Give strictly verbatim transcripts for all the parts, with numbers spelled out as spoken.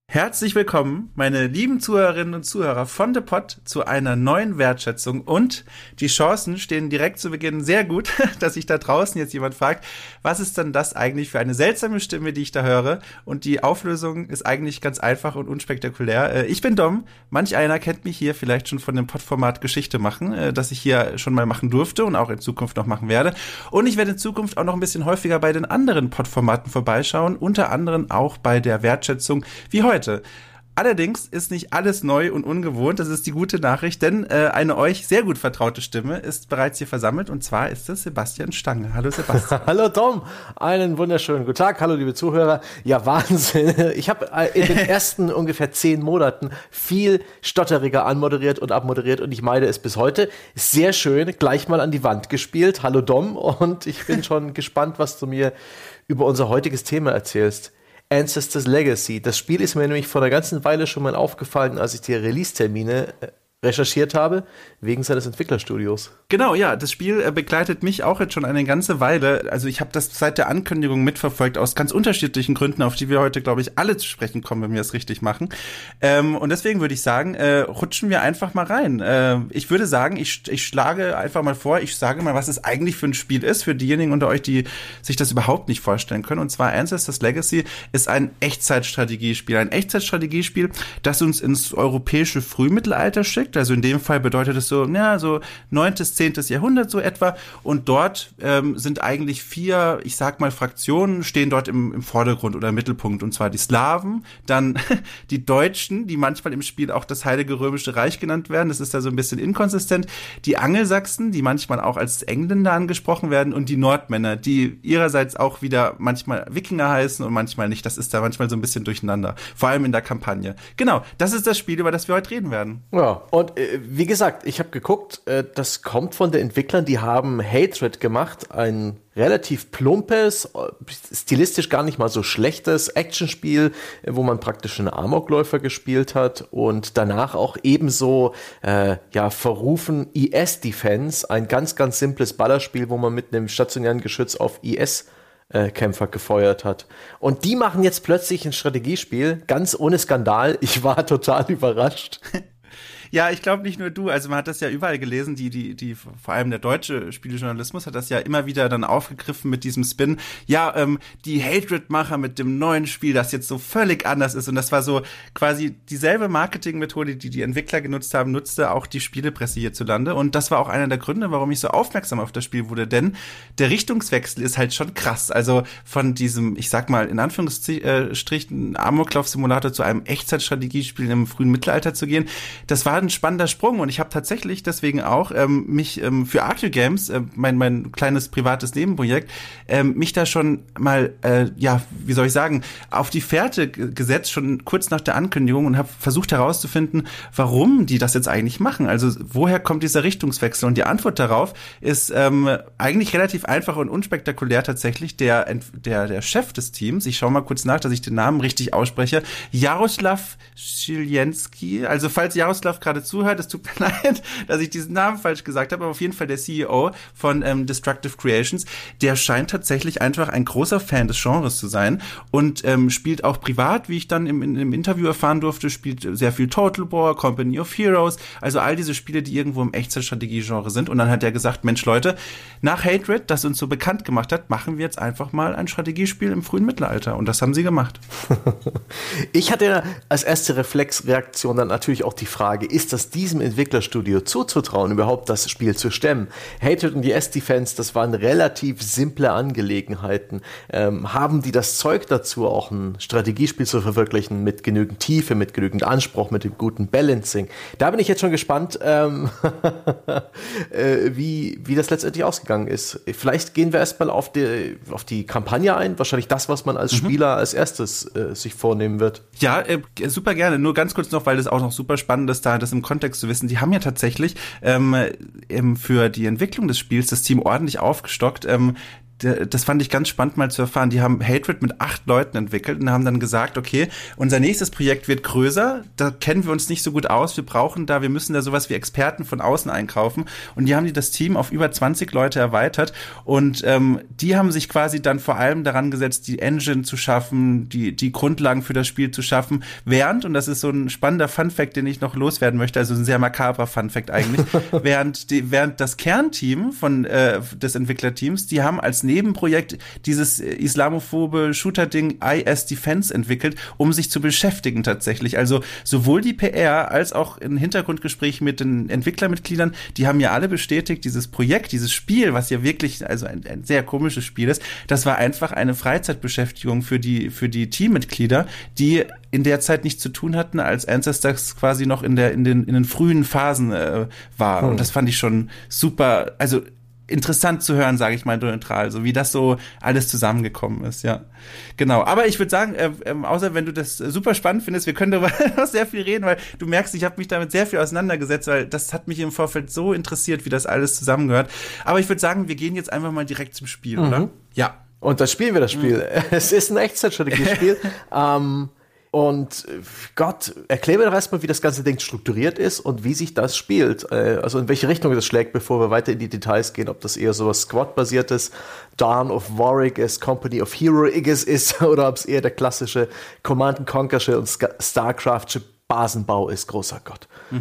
Herzlich willkommen, meine lieben Zuhörerinnen und Zuhörer von The Pod zu einer neuen Wertschätzung, und die Chancen stehen direkt zu Beginn sehr gut, dass sich da draußen jetzt jemand fragt, was ist denn das eigentlich für eine seltsame Stimme, die ich da höre? Und die Auflösung ist eigentlich ganz einfach und unspektakulär. Ich bin Dom, manch einer kennt mich hier vielleicht schon von dem Pod-Format Geschichte machen, das ich hier schon mal machen durfte und auch in Zukunft noch machen werde. Und ich werde in Zukunft auch noch ein bisschen häufiger bei den anderen Pod-Formaten vorbeischauen, unter anderem auch bei der Wertschätzung wie heute. Allerdings ist nicht alles neu und ungewohnt, das ist die gute Nachricht, denn äh, eine euch sehr gut vertraute Stimme ist bereits hier versammelt, und zwar ist es Sebastian Stange. Hallo Sebastian. Hallo Tom, einen wunderschönen guten Tag, hallo liebe Zuhörer. Ja, Wahnsinn, ich habe äh, in den ersten ungefähr zehn Monaten viel stotteriger anmoderiert und abmoderiert und ich meide es bis heute. Sehr schön, gleich mal an die Wand gespielt. Hallo Dom, und ich bin schon gespannt, was du mir über unser heutiges Thema erzählst. Ancestors Legacy. Das Spiel ist mir nämlich vor einer ganzen Weile schon mal aufgefallen, als ich die Release-Termine recherchiert habe, wegen seines Entwicklerstudios. Genau, ja, das Spiel äh, begleitet mich auch jetzt schon eine ganze Weile. Also ich habe das seit der Ankündigung mitverfolgt, aus ganz unterschiedlichen Gründen, auf die wir heute, glaube ich, alle zu sprechen kommen, wenn wir es richtig machen. Ähm, und deswegen würde ich sagen, äh, rutschen wir einfach mal rein. Äh, ich würde sagen, ich, ich schlage einfach mal vor, ich sage mal, was es eigentlich für ein Spiel ist, für diejenigen unter euch, die sich das überhaupt nicht vorstellen können. Und zwar Ancestors Legacy ist ein Echtzeitstrategiespiel. Ein Echtzeitstrategiespiel, das uns ins europäische Frühmittelalter schickt. Also in dem Fall bedeutet es so, ja, so neuntes, zehntes Jahrhundert so etwa. Und dort ähm, sind eigentlich vier, ich sag mal, Fraktionen stehen dort im, im Vordergrund oder im Mittelpunkt. Und zwar die Slawen, dann die Deutschen, die manchmal im Spiel auch das Heilige Römische Reich genannt werden. Das ist da so ein bisschen inkonsistent. Die Angelsachsen, die manchmal auch als Engländer angesprochen werden. Und die Nordmänner, die ihrerseits auch wieder manchmal Wikinger heißen und manchmal nicht. Das ist da manchmal so ein bisschen durcheinander. Vor allem in der Kampagne. Genau, das ist das Spiel, über das wir heute reden werden. Ja. Und äh, wie gesagt, ich habe geguckt, äh, das kommt von den Entwicklern, die haben Hatred gemacht, ein relativ plumpes, stilistisch gar nicht mal so schlechtes Actionspiel, äh, wo man praktisch einen Amokläufer gespielt hat und danach auch ebenso äh, ja verrufen I S-Defense, ein ganz, ganz simples Ballerspiel, wo man mit einem stationären Geschütz auf I S Äh, Kämpfer gefeuert hat. Und die machen jetzt plötzlich ein Strategiespiel, ganz ohne Skandal. Ich war total überrascht. Ja, ich glaube nicht nur du, also man hat das ja überall gelesen, die, die, die, vor allem der deutsche Spielejournalismus hat das ja immer wieder dann aufgegriffen mit diesem Spin. Ja, ähm, die Hatred-Macher mit dem neuen Spiel, das jetzt so völlig anders ist, und das war so quasi dieselbe Marketingmethode, die die Entwickler genutzt haben, nutzte auch die Spielepresse hierzulande, und das war auch einer der Gründe, warum ich so aufmerksam auf das Spiel wurde, denn der Richtungswechsel ist halt schon krass, also von diesem, ich sag mal, in Anführungsstrichen Amoklauf-Simulator zu einem Echtzeitstrategiespiel im frühen Mittelalter zu gehen, das war ein spannender Sprung, und ich habe tatsächlich deswegen auch ähm, mich ähm, für Arcade Games, äh, mein mein kleines privates Nebenprojekt, ähm, mich da schon mal, äh, ja, wie soll ich sagen, auf die Fährte g- gesetzt, schon kurz nach der Ankündigung, und habe versucht herauszufinden, warum die das jetzt eigentlich machen. Also woher kommt dieser Richtungswechsel? Und die Antwort darauf ist ähm, eigentlich relativ einfach und unspektakulär tatsächlich. Der, der, der Chef des Teams, ich schaue mal kurz nach, dass ich den Namen richtig ausspreche, Jaroslav Schiljensky, also falls Jaroslav gerade zuhört, es tut mir leid, dass ich diesen Namen falsch gesagt habe, aber auf jeden Fall der C E O von ähm, Destructive Creations, der scheint tatsächlich einfach ein großer Fan des Genres zu sein und ähm, spielt auch privat, wie ich dann im, im Interview erfahren durfte, spielt sehr viel Total War, Company of Heroes, also all diese Spiele, die irgendwo im Echtzeitstrategie-Genre sind, und dann hat er gesagt, Mensch Leute, nach Hatred, das uns so bekannt gemacht hat, machen wir jetzt einfach mal ein Strategiespiel im frühen Mittelalter, und das haben sie gemacht. Ich hatte als erste Reflexreaktion dann natürlich auch die Frage, ist das diesem Entwicklerstudio zuzutrauen, überhaupt das Spiel zu stemmen? Hatred und die S-Defense, das waren relativ simple Angelegenheiten. Ähm, haben die das Zeug dazu, auch ein Strategiespiel zu verwirklichen, mit genügend Tiefe, mit genügend Anspruch, mit dem guten Balancing? Da bin ich jetzt schon gespannt, ähm, äh, wie, wie das letztendlich ausgegangen ist. Vielleicht gehen wir erstmal auf die, auf die Kampagne ein, wahrscheinlich das, was man als mhm. Spieler als erstes äh, sich vornehmen wird. Ja, äh, super gerne. Nur ganz kurz noch, weil das auch noch super spannend ist, da das im Kontext zu wissen. Die haben ja tatsächlich ähm, für die Entwicklung des Spiels das Team ordentlich aufgestockt. Ähm, das fand ich ganz spannend mal zu erfahren. Die haben Hatred mit acht Leuten entwickelt und haben dann gesagt, okay, unser nächstes Projekt wird größer, da kennen wir uns nicht so gut aus, wir brauchen da, wir müssen da sowas wie Experten von außen einkaufen. Und die haben die das Team auf über zwanzig Leute erweitert und ähm, die haben sich quasi dann vor allem daran gesetzt, die Engine zu schaffen, die die Grundlagen für das Spiel zu schaffen, während, und das ist so ein spannender Funfact, den ich noch loswerden möchte, also ein sehr makabrer Funfact eigentlich, während, die, während das Kernteam von äh, des Entwicklerteams, die haben als Nebenprojekt dieses islamophobe Shooter-Ding I S Defense entwickelt, um sich zu beschäftigen tatsächlich. Also sowohl die P R als auch in Hintergrundgesprächen mit den Entwicklermitgliedern, die haben ja alle bestätigt, dieses Projekt, dieses Spiel, was ja wirklich also ein, ein sehr komisches Spiel ist, das war einfach eine Freizeitbeschäftigung für die für die Teammitglieder, die in der Zeit nichts zu tun hatten, als Ancestors quasi noch in der in den in den frühen Phasen äh, war. Hm. Und das fand ich schon super, also interessant zu hören, sage ich mal neutral, so wie das so alles zusammengekommen ist, ja. Genau, aber ich würde sagen, äh, äh, außer wenn du das äh, super spannend findest, wir können darüber noch sehr viel reden, weil du merkst, ich habe mich damit sehr viel auseinandergesetzt, weil das hat mich im Vorfeld so interessiert, wie das alles zusammengehört. Aber ich würde sagen, wir gehen jetzt einfach mal direkt zum Spiel, mhm. oder? Ja. Und das spielen wir das Spiel. Mhm. Es ist ein Echtzeitstrategiespiel. ähm, Und Gott, erklär mir doch erstmal, wie das ganze Ding strukturiert ist und wie sich das spielt. Also in welche Richtung das schlägt, bevor wir weiter in die Details gehen. Ob das eher so was Squad-basiertes, Dawn of Warwick ist, Company of Heroics ist oder ob es eher der klassische Command and Conquersche und Starcraftsche Basenbau ist. Großer Gott. Mhm.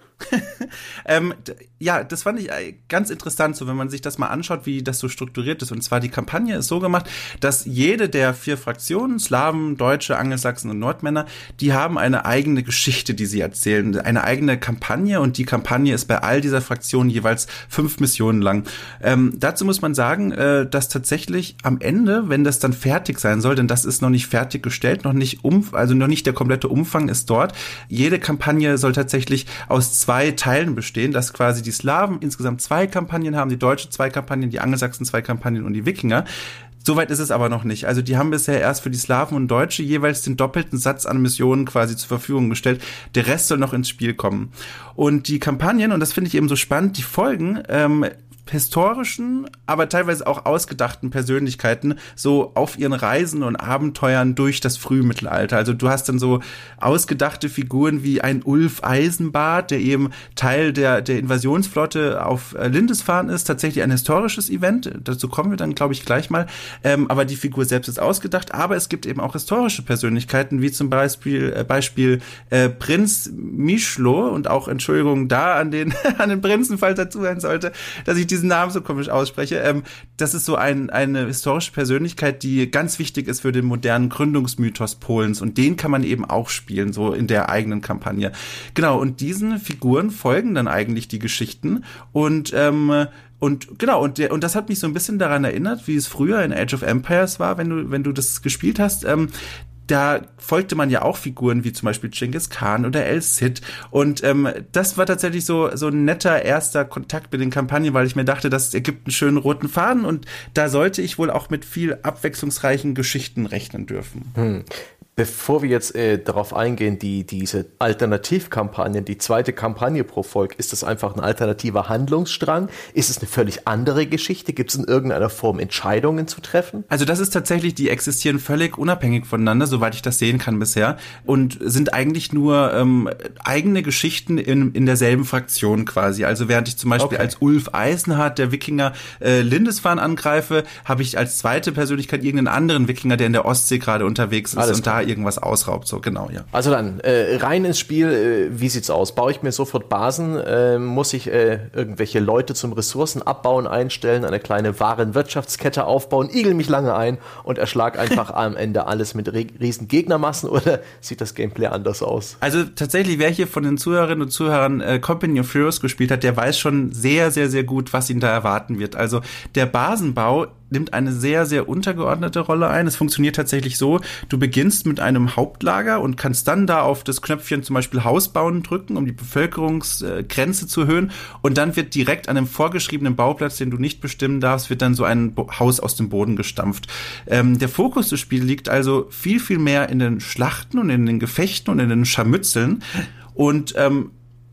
ähm, d- ja, das fand ich ganz interessant, so wenn man sich das mal anschaut, wie das so strukturiert ist. Und zwar die Kampagne ist so gemacht, dass jede der vier Fraktionen, Slawen, Deutsche, Angelsachsen und Nordmänner, die haben eine eigene Geschichte, die sie erzählen, eine eigene Kampagne. Und die Kampagne ist bei all dieser Fraktionen jeweils fünf Missionen lang. Ähm, dazu muss man sagen, äh, dass tatsächlich am Ende, wenn das dann fertig sein soll, denn das ist noch nicht fertiggestellt, noch nicht um, also noch nicht der komplette Umfang ist dort. Jede Kampagne soll tatsächlich aus zwei Teilen bestehen, dass quasi die Slawen insgesamt zwei Kampagnen haben, die Deutsche zwei Kampagnen, die Angelsachsen zwei Kampagnen und die Wikinger. Soweit ist es aber noch nicht. Also die haben bisher erst für die Slawen und Deutsche jeweils den doppelten Satz an Missionen quasi zur Verfügung gestellt. Der Rest soll noch ins Spiel kommen. Und die Kampagnen, und das finde ich eben so spannend, die folgen ähm, historischen, aber teilweise auch ausgedachten Persönlichkeiten so auf ihren Reisen und Abenteuern durch das Frühmittelalter. Also du hast dann so ausgedachte Figuren wie ein Ulf Eisenbart, der eben Teil der der Invasionsflotte auf Lindisfarne ist, tatsächlich ein historisches Event. Dazu kommen wir dann, glaube ich, gleich mal. Ähm, aber die Figur selbst ist ausgedacht. Aber es gibt eben auch historische Persönlichkeiten, wie zum Beispiel äh, Beispiel äh, Prinz Mischlo und auch Entschuldigung da an den an den Prinzen, falls er zuhören sollte, dass ich diesen Namen so komisch ausspreche. Ähm, das ist so ein, eine historische Persönlichkeit, die ganz wichtig ist für den modernen Gründungsmythos Polens und den kann man eben auch spielen, so in der eigenen Kampagne. Genau, und diesen Figuren folgen dann eigentlich die Geschichten und ähm, Und genau, und der, und das hat mich so ein bisschen daran erinnert, wie es früher in Age of Empires war, wenn du, wenn du das gespielt hast. Ähm, da folgte man ja auch Figuren wie zum Beispiel Genghis Khan oder El Cid. Und ähm, das war tatsächlich so so ein netter erster Kontakt mit den Kampagnen, weil ich mir dachte, das ergibt einen schönen roten Faden und da sollte ich wohl auch mit viel abwechslungsreichen Geschichten rechnen dürfen. Hm. Bevor wir jetzt äh, darauf eingehen, die diese Alternativkampagnen, die zweite Kampagne pro Volk, ist das einfach ein alternativer Handlungsstrang? Ist es eine völlig andere Geschichte? Gibt es in irgendeiner Form Entscheidungen zu treffen? Also das ist tatsächlich, die existieren völlig unabhängig voneinander, soweit ich das sehen kann bisher, und sind eigentlich nur ähm, eigene Geschichten in, in derselben Fraktion quasi. Also während ich zum Beispiel okay. als Ulf Eisenhart, der Wikinger, äh, Lindisfarne angreife, habe ich als zweite Persönlichkeit irgendeinen anderen Wikinger, der in der Ostsee gerade unterwegs ist. Alles und klar. Da irgendwas ausraubt, so genau, ja. Also dann, äh, rein ins Spiel, äh, wie sieht's aus? Baue ich mir sofort Basen? Äh, muss ich äh, irgendwelche Leute zum Ressourcen abbauen, einstellen, eine kleine Warenwirtschaftskette aufbauen, igel mich lange ein und erschlag einfach am Ende alles mit re- riesen Gegnermassen oder sieht das Gameplay anders aus? Also tatsächlich, wer hier von den Zuhörerinnen und Zuhörern äh, Company of Heroes gespielt hat, der weiß schon sehr, sehr, sehr gut, was ihn da erwarten wird. Also der Basenbau nimmt eine sehr, sehr untergeordnete Rolle ein. Es funktioniert tatsächlich so, du beginnst mit einem Hauptlager und kannst dann da auf das Knöpfchen zum Beispiel Haus bauen drücken, um die Bevölkerungsgrenze zu erhöhen und dann wird direkt an einem vorgeschriebenen Bauplatz, den du nicht bestimmen darfst, wird dann so ein Bo- Haus aus dem Boden gestampft. Ähm, der Fokus des Spiels liegt also viel, viel mehr in den Schlachten und in den Gefechten und in den Scharmützeln und ähm,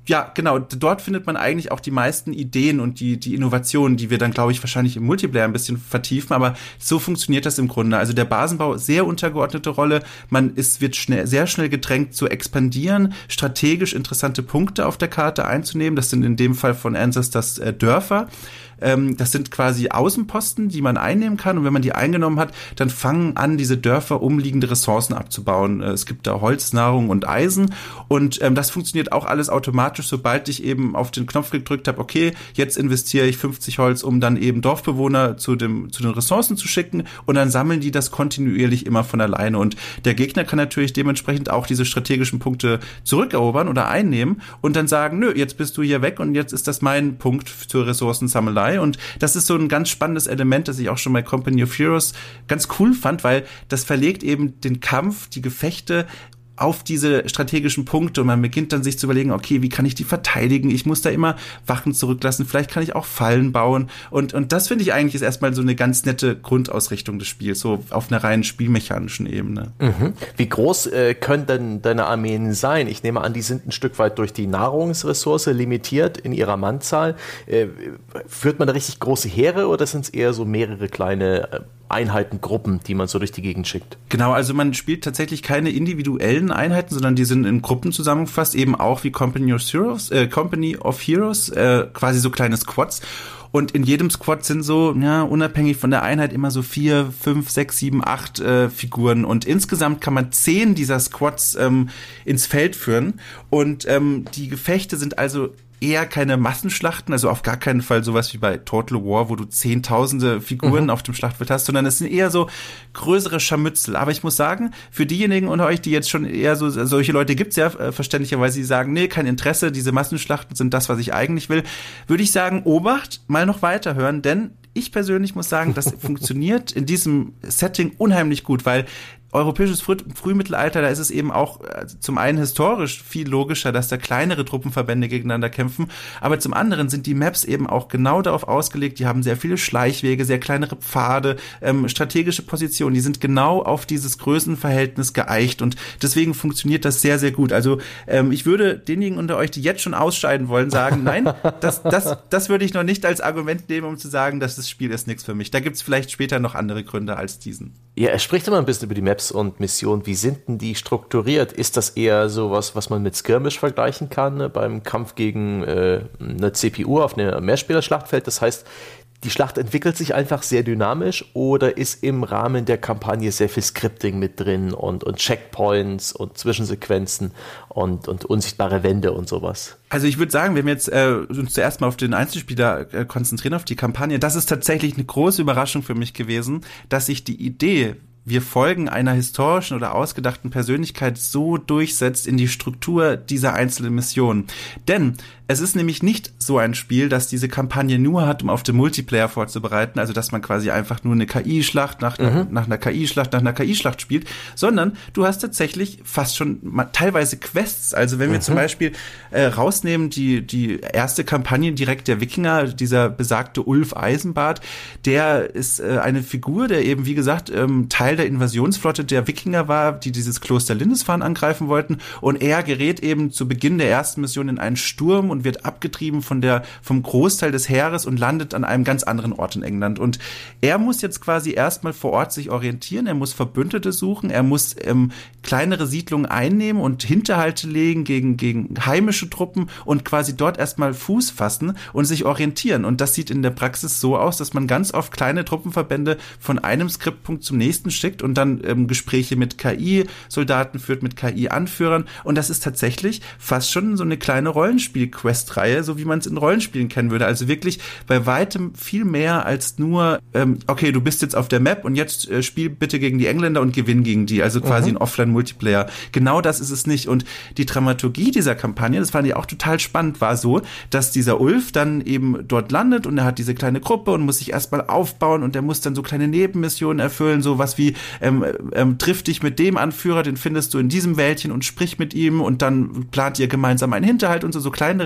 Ja, genau. Dort findet man eigentlich auch die meisten Ideen und die, die Innovationen, die wir dann, glaube ich, wahrscheinlich im Multiplayer ein bisschen vertiefen. Aber so funktioniert das im Grunde. Also der Basenbau, sehr untergeordnete Rolle. Man ist, wird schnell, sehr schnell gedrängt zu expandieren, strategisch interessante Punkte auf der Karte einzunehmen. Das sind in dem Fall von Ancestors äh, Dörfer. Ähm, das sind quasi Außenposten, die man einnehmen kann. Und wenn man die eingenommen hat, dann fangen an, diese Dörfer umliegende Ressourcen abzubauen. Äh, es gibt da Holz, Nahrung und Eisen. Und ähm, das funktioniert auch alles automatisch, sobald ich eben auf den Knopf gedrückt habe, okay, jetzt investiere ich fünfzig Holz, um dann eben Dorfbewohner zu dem zu den Ressourcen zu schicken. Und dann sammeln die das kontinuierlich immer von alleine. Und der Gegner kann natürlich dementsprechend auch diese strategischen Punkte zurückerobern oder einnehmen und dann sagen, nö, jetzt bist du hier weg und jetzt ist das mein Punkt zur Ressourcensammelei. Und das ist so ein ganz spannendes Element, das ich auch schon bei Company of Heroes ganz cool fand, weil das verlegt eben den Kampf, die Gefechte auf diese strategischen Punkte und man beginnt dann sich zu überlegen, okay, wie kann ich die verteidigen? Ich muss da immer Wachen zurücklassen, vielleicht kann ich auch Fallen bauen und und das finde ich eigentlich ist erstmal so eine ganz nette Grundausrichtung des Spiels, so auf einer rein spielmechanischen Ebene. Mhm. Wie groß äh, können denn deine Armeen sein? Ich nehme an, die sind ein Stück weit durch die Nahrungsressource limitiert in ihrer Mannzahl. Äh, führt man da richtig große Heere oder sind es eher so mehrere kleine äh, Einheitengruppen, die man so durch die Gegend schickt? Genau, also man spielt tatsächlich keine individuellen Einheiten, sondern die sind in Gruppen zusammengefasst, eben auch wie Company of Heroes, äh, Company of Heroes, äh, quasi so kleine Squads. Und in jedem Squad sind so, ja, unabhängig von der Einheit immer so vier, fünf, sechs, sieben, acht äh, Figuren. Und insgesamt kann man zehn dieser Squads ähm, ins Feld führen. Und ähm, die Gefechte sind also eher keine Massenschlachten, also auf gar keinen Fall sowas wie bei Total War, wo du zehntausende Figuren mhm. auf dem Schlachtfeld hast, sondern es sind eher so größere Scharmützel. Aber ich muss sagen, für diejenigen unter euch, die jetzt schon eher so, solche Leute gibt's ja äh, verständlicherweise, die sagen, nee, kein Interesse, diese Massenschlachten sind das, was ich eigentlich will, würde ich sagen, Obacht, mal noch weiterhören, denn ich persönlich muss sagen, das funktioniert in diesem Setting unheimlich gut, weil europäisches Früh- Frühmittelalter, da ist es eben auch äh, zum einen historisch viel logischer, dass da kleinere Truppenverbände gegeneinander kämpfen, aber zum anderen sind die Maps eben auch genau darauf ausgelegt, die haben sehr viele Schleichwege, sehr kleinere Pfade, ähm, strategische Positionen, die sind genau auf dieses Größenverhältnis geeicht und deswegen funktioniert das sehr, sehr gut. Also ähm, ich würde denjenigen unter euch, die jetzt schon ausscheiden wollen, sagen, nein, das, das, das würde ich noch nicht als Argument nehmen, um zu sagen, dass das Spiel ist nichts für mich. Da gibt's vielleicht später noch andere Gründe als diesen. Ja, er spricht immer ein bisschen über die Maps und Missionen. Wie sind denn die strukturiert? Ist das eher sowas, was man mit Skirmish vergleichen kann, ne? Beim Kampf gegen äh, eine C P U auf einem Mehrspieler-Schlachtfeld? Das heißt, die Schlacht entwickelt sich einfach sehr dynamisch oder ist im Rahmen der Kampagne sehr viel Scripting mit drin und, und Checkpoints und Zwischensequenzen und, und unsichtbare Wände und sowas? Also ich würde sagen, wenn wir jetzt äh, uns zuerst mal auf den Einzelspieler äh, konzentrieren, auf die Kampagne, das ist tatsächlich eine große Überraschung für mich gewesen, dass sich die Idee, wir folgen einer historischen oder ausgedachten Persönlichkeit so durchsetzt in die Struktur dieser einzelnen Missionen. Denn es ist nämlich nicht so ein Spiel, das diese Kampagne nur hat, um auf den Multiplayer vorzubereiten, also dass man quasi einfach nur eine K I-Schlacht nach, mhm. nach einer K I-Schlacht nach einer K I-Schlacht spielt, sondern du hast tatsächlich fast schon mal, teilweise Quests. Also wenn wir mhm. zum Beispiel äh, rausnehmen, die die erste Kampagne direkt der Wikinger, dieser besagte Ulf Eisenbart, der ist äh, eine Figur, der eben, wie gesagt, ähm, Teil der Invasionsflotte der Wikinger war, die dieses Kloster Lindisfarne angreifen wollten, und er gerät eben zu Beginn der ersten Mission in einen Sturm und wird abgetrieben von der vom Großteil des Heeres und landet an einem ganz anderen Ort in England. Und er muss jetzt quasi erstmal vor Ort sich orientieren, er muss Verbündete suchen, er muss ähm, kleinere Siedlungen einnehmen und Hinterhalte legen gegen gegen heimische Truppen und quasi dort erstmal Fuß fassen und sich orientieren. Und das sieht in der Praxis so aus, dass man ganz oft kleine Truppenverbände von einem Skriptpunkt zum nächsten schickt und dann ähm, Gespräche mit K I-Soldaten führt, mit K I-Anführern. Und das ist tatsächlich fast schon so eine kleine Rollenspiel-Quest-Reihe, so wie man es in Rollenspielen kennen würde. Also wirklich bei weitem viel mehr als nur, ähm, okay, du bist jetzt auf der Map und jetzt äh, spiel bitte gegen die Engländer und gewinn gegen die. Also quasi mhm. ein Offline-Multiplayer. Genau das ist es nicht. Und die Dramaturgie dieser Kampagne, das fand ich auch total spannend, war so, dass dieser Ulf dann eben dort landet und er hat diese kleine Gruppe und muss sich erstmal aufbauen und er muss dann so kleine Nebenmissionen erfüllen, so was wie ähm, ähm, triff dich mit dem Anführer, den findest du in diesem Wäldchen und sprich mit ihm und dann plant ihr gemeinsam einen Hinterhalt und so, so kleinere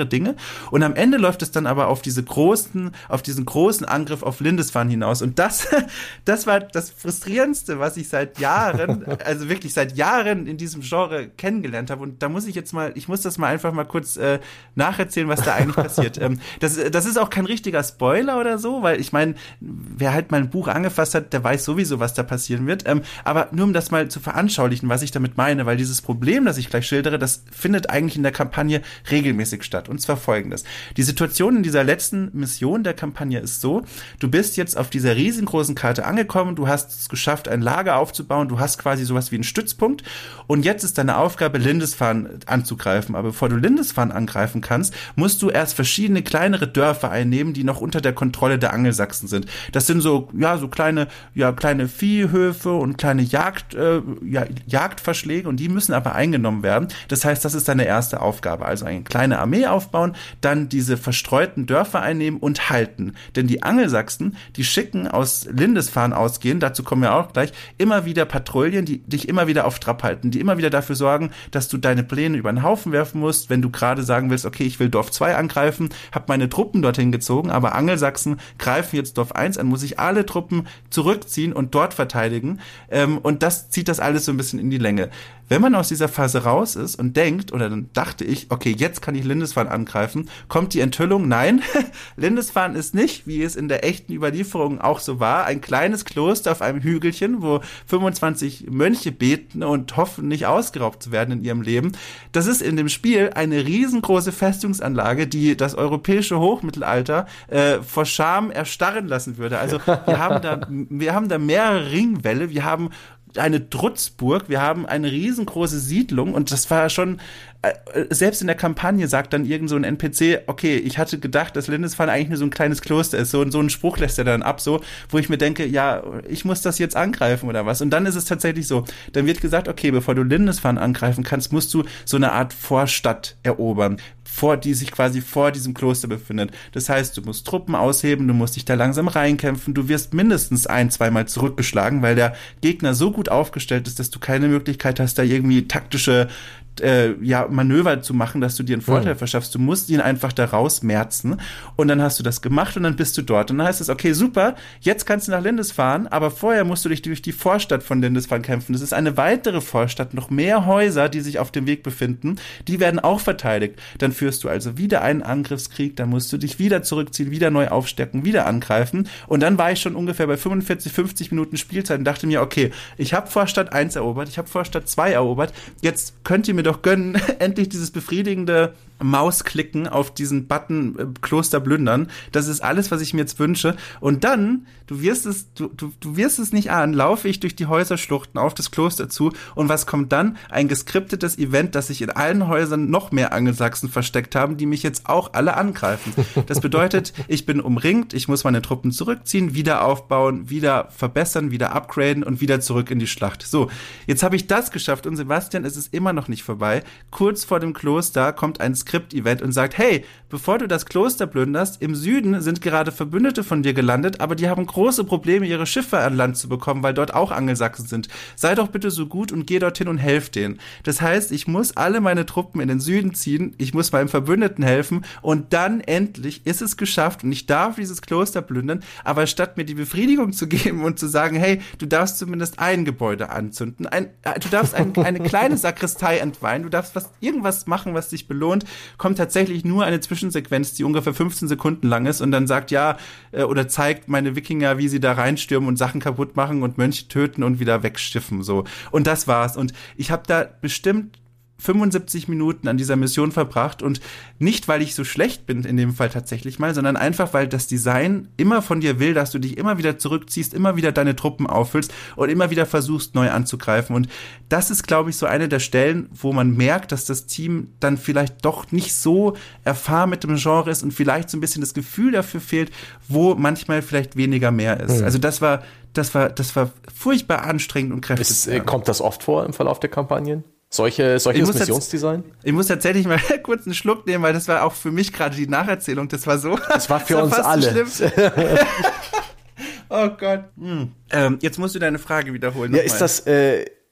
Dinge. Und am Ende läuft es dann aber auf diese großen, auf diesen großen Angriff auf Lindisfarne hinaus. Und das, das war das Frustrierendste, was ich seit Jahren, also wirklich seit Jahren in diesem Genre kennengelernt habe. Und da muss ich jetzt mal, ich muss das mal einfach mal kurz äh, nacherzählen, was da eigentlich passiert. Ähm, das, das ist auch kein richtiger Spoiler oder so, weil ich meine, wer halt mein Buch angefasst hat, der weiß sowieso, was da passieren wird. Ähm, aber nur um das mal zu veranschaulichen, was ich damit meine, weil dieses Problem, das ich gleich schildere, das findet eigentlich in der Kampagne regelmäßig statt. Und zwar folgendes. Die Situation in dieser letzten Mission der Kampagne ist so, du bist jetzt auf dieser riesengroßen Karte angekommen, du hast es geschafft, ein Lager aufzubauen, du hast quasi sowas wie einen Stützpunkt und jetzt ist deine Aufgabe, Lindisfarne anzugreifen. Aber bevor du Lindisfarne angreifen kannst, musst du erst verschiedene kleinere Dörfer einnehmen, die noch unter der Kontrolle der Angelsachsen sind. Das sind so, ja, so kleine, ja, kleine Viehhöfe und kleine Jagd, äh, ja, Jagdverschläge und die müssen aber eingenommen werden. Das heißt, das ist deine erste Aufgabe. Also eine kleine Armee aufbauen, dann diese verstreuten Dörfer einnehmen und halten. Denn die Angelsachsen, die schicken aus Lindisfarne ausgehen, dazu kommen wir auch gleich, immer wieder Patrouillen, die dich immer wieder auf Trab halten, die immer wieder dafür sorgen, dass du deine Pläne über den Haufen werfen musst, wenn du gerade sagen willst, okay, ich will Dorf zwei angreifen, habe meine Truppen dorthin gezogen, aber Angelsachsen greifen jetzt Dorf eins an, muss ich alle Truppen zurückziehen und dort verteidigen. Ähm, und das zieht das alles so ein bisschen in die Länge. Wenn man aus dieser Phase raus ist und denkt, oder dann dachte ich, okay, jetzt kann ich Lindisfarne angreifen, kommt die Enthüllung, nein, Lindisfarne ist nicht, wie es in der echten Überlieferung auch so war, ein kleines Kloster auf einem Hügelchen, wo fünfundzwanzig Mönche beten und hoffen, nicht ausgeraubt zu werden in ihrem Leben. Das ist in dem Spiel eine riesengroße Festungsanlage, die das europäische Hochmittelalter äh, vor Scham erstarren lassen würde. Also wir haben da, wir haben da mehrere Ringwälle, wir haben eine Trutzburg, wir haben eine riesengroße Siedlung und das war schon, äh, selbst in der Kampagne sagt dann irgend so ein N P C, okay, ich hatte gedacht, dass Lindisfarne eigentlich nur so ein kleines Kloster ist, so, so einen Spruch lässt er dann ab, so, wo ich mir denke, ja, ich muss das jetzt angreifen oder was und dann ist es tatsächlich so, dann wird gesagt, okay, bevor du Lindisfarne angreifen kannst, musst du so eine Art Vorstadt erobern, vor, die sich quasi vor diesem Kloster befindet. Das heißt, du musst Truppen ausheben, du musst dich da langsam reinkämpfen, du wirst mindestens ein, zweimal zurückgeschlagen, weil der Gegner so gut aufgestellt ist, dass du keine Möglichkeit hast, da irgendwie taktische äh, ja, Manöver zu machen, dass du dir einen Vorteil mhm. verschaffst. Du musst ihn einfach da rausmerzen und dann hast du das gemacht und dann bist du dort. Und dann heißt es, okay, super, jetzt kannst du nach Lindisfarne, aber vorher musst du dich durch die Vorstadt von Lindisfarne kämpfen. Das ist eine weitere Vorstadt, noch mehr Häuser, die sich auf dem Weg befinden, die werden auch verteidigt. Dann führst du also wieder einen Angriffskrieg, dann musst du dich wieder zurückziehen, wieder neu aufstecken, wieder angreifen und dann war ich schon ungefähr bei fünfundvierzig, fünfzig Minuten Spielzeit und dachte mir, okay, ich habe Vorstadt eins erobert, ich habe Vorstadt zwei erobert, jetzt könnt ihr mir doch gönnen, endlich dieses befriedigende Mausklicken auf diesen Button äh, Kloster plündern. Das ist alles, was ich mir jetzt wünsche. Und dann, du wirst es, du, du, du wirst es nicht ahnen, laufe ich durch die Häuserschluchten auf das Kloster zu und was kommt dann? Ein geskriptetes Event, dass sich in allen Häusern noch mehr Angelsachsen versteckt haben, die mich jetzt auch alle angreifen. Das bedeutet, ich bin umringt, ich muss meine Truppen zurückziehen, wieder aufbauen, wieder verbessern, wieder upgraden und wieder zurück in die Schlacht. So, jetzt habe ich das geschafft und Sebastian, es ist immer noch nicht vorbei. Kurz vor dem Kloster kommt ein Skript-Event und sagt, hey, bevor du das Kloster plünderst, im Süden sind gerade Verbündete von dir gelandet, aber die haben große Probleme, ihre Schiffe an Land zu bekommen, weil dort auch Angelsachsen sind. Sei doch bitte so gut und geh dorthin und helf denen. Das heißt, ich muss alle meine Truppen in den Süden ziehen, ich muss meinem Verbündeten helfen und dann endlich ist es geschafft und ich darf dieses Kloster plündern, aber statt mir die Befriedigung zu geben und zu sagen, hey, du darfst zumindest ein Gebäude anzünden, ein, du darfst ein, eine kleine Sakristei entweihen, du darfst was, irgendwas machen, was dich belohnt, kommt tatsächlich nur eine Zwischensequenz, die ungefähr fünfzehn Sekunden lang ist und dann sagt, ja, äh, oder zeigt meine Wikinger, wie sie da reinstürmen und Sachen kaputt machen und Mönche töten und wieder wegschiffen, so. Und das war's. Und ich habe da bestimmt fünfundsiebzig Minuten an dieser Mission verbracht und nicht, weil ich so schlecht bin in dem Fall tatsächlich mal, sondern einfach, weil das Design immer von dir will, dass du dich immer wieder zurückziehst, immer wieder deine Truppen auffüllst und immer wieder versuchst, neu anzugreifen. Und das ist, glaube ich, so eine der Stellen, wo man merkt, dass das Team dann vielleicht doch nicht so erfahren mit dem Genre ist und vielleicht so ein bisschen das Gefühl dafür fehlt, wo manchmal vielleicht weniger mehr ist. Mhm. Also das war, das war, das war furchtbar anstrengend und kräftig. Kommt das oft vor im Verlauf der Kampagnen? Solche, solches Missionsdesign? Ich muss tatsächlich mal kurz einen Schluck nehmen, weil das war auch für mich gerade die Nacherzählung. Das war so. Das war für das war uns alle. So oh Gott. Hm. Ähm, jetzt musst du deine Frage wiederholen. Ja, ist das, äh,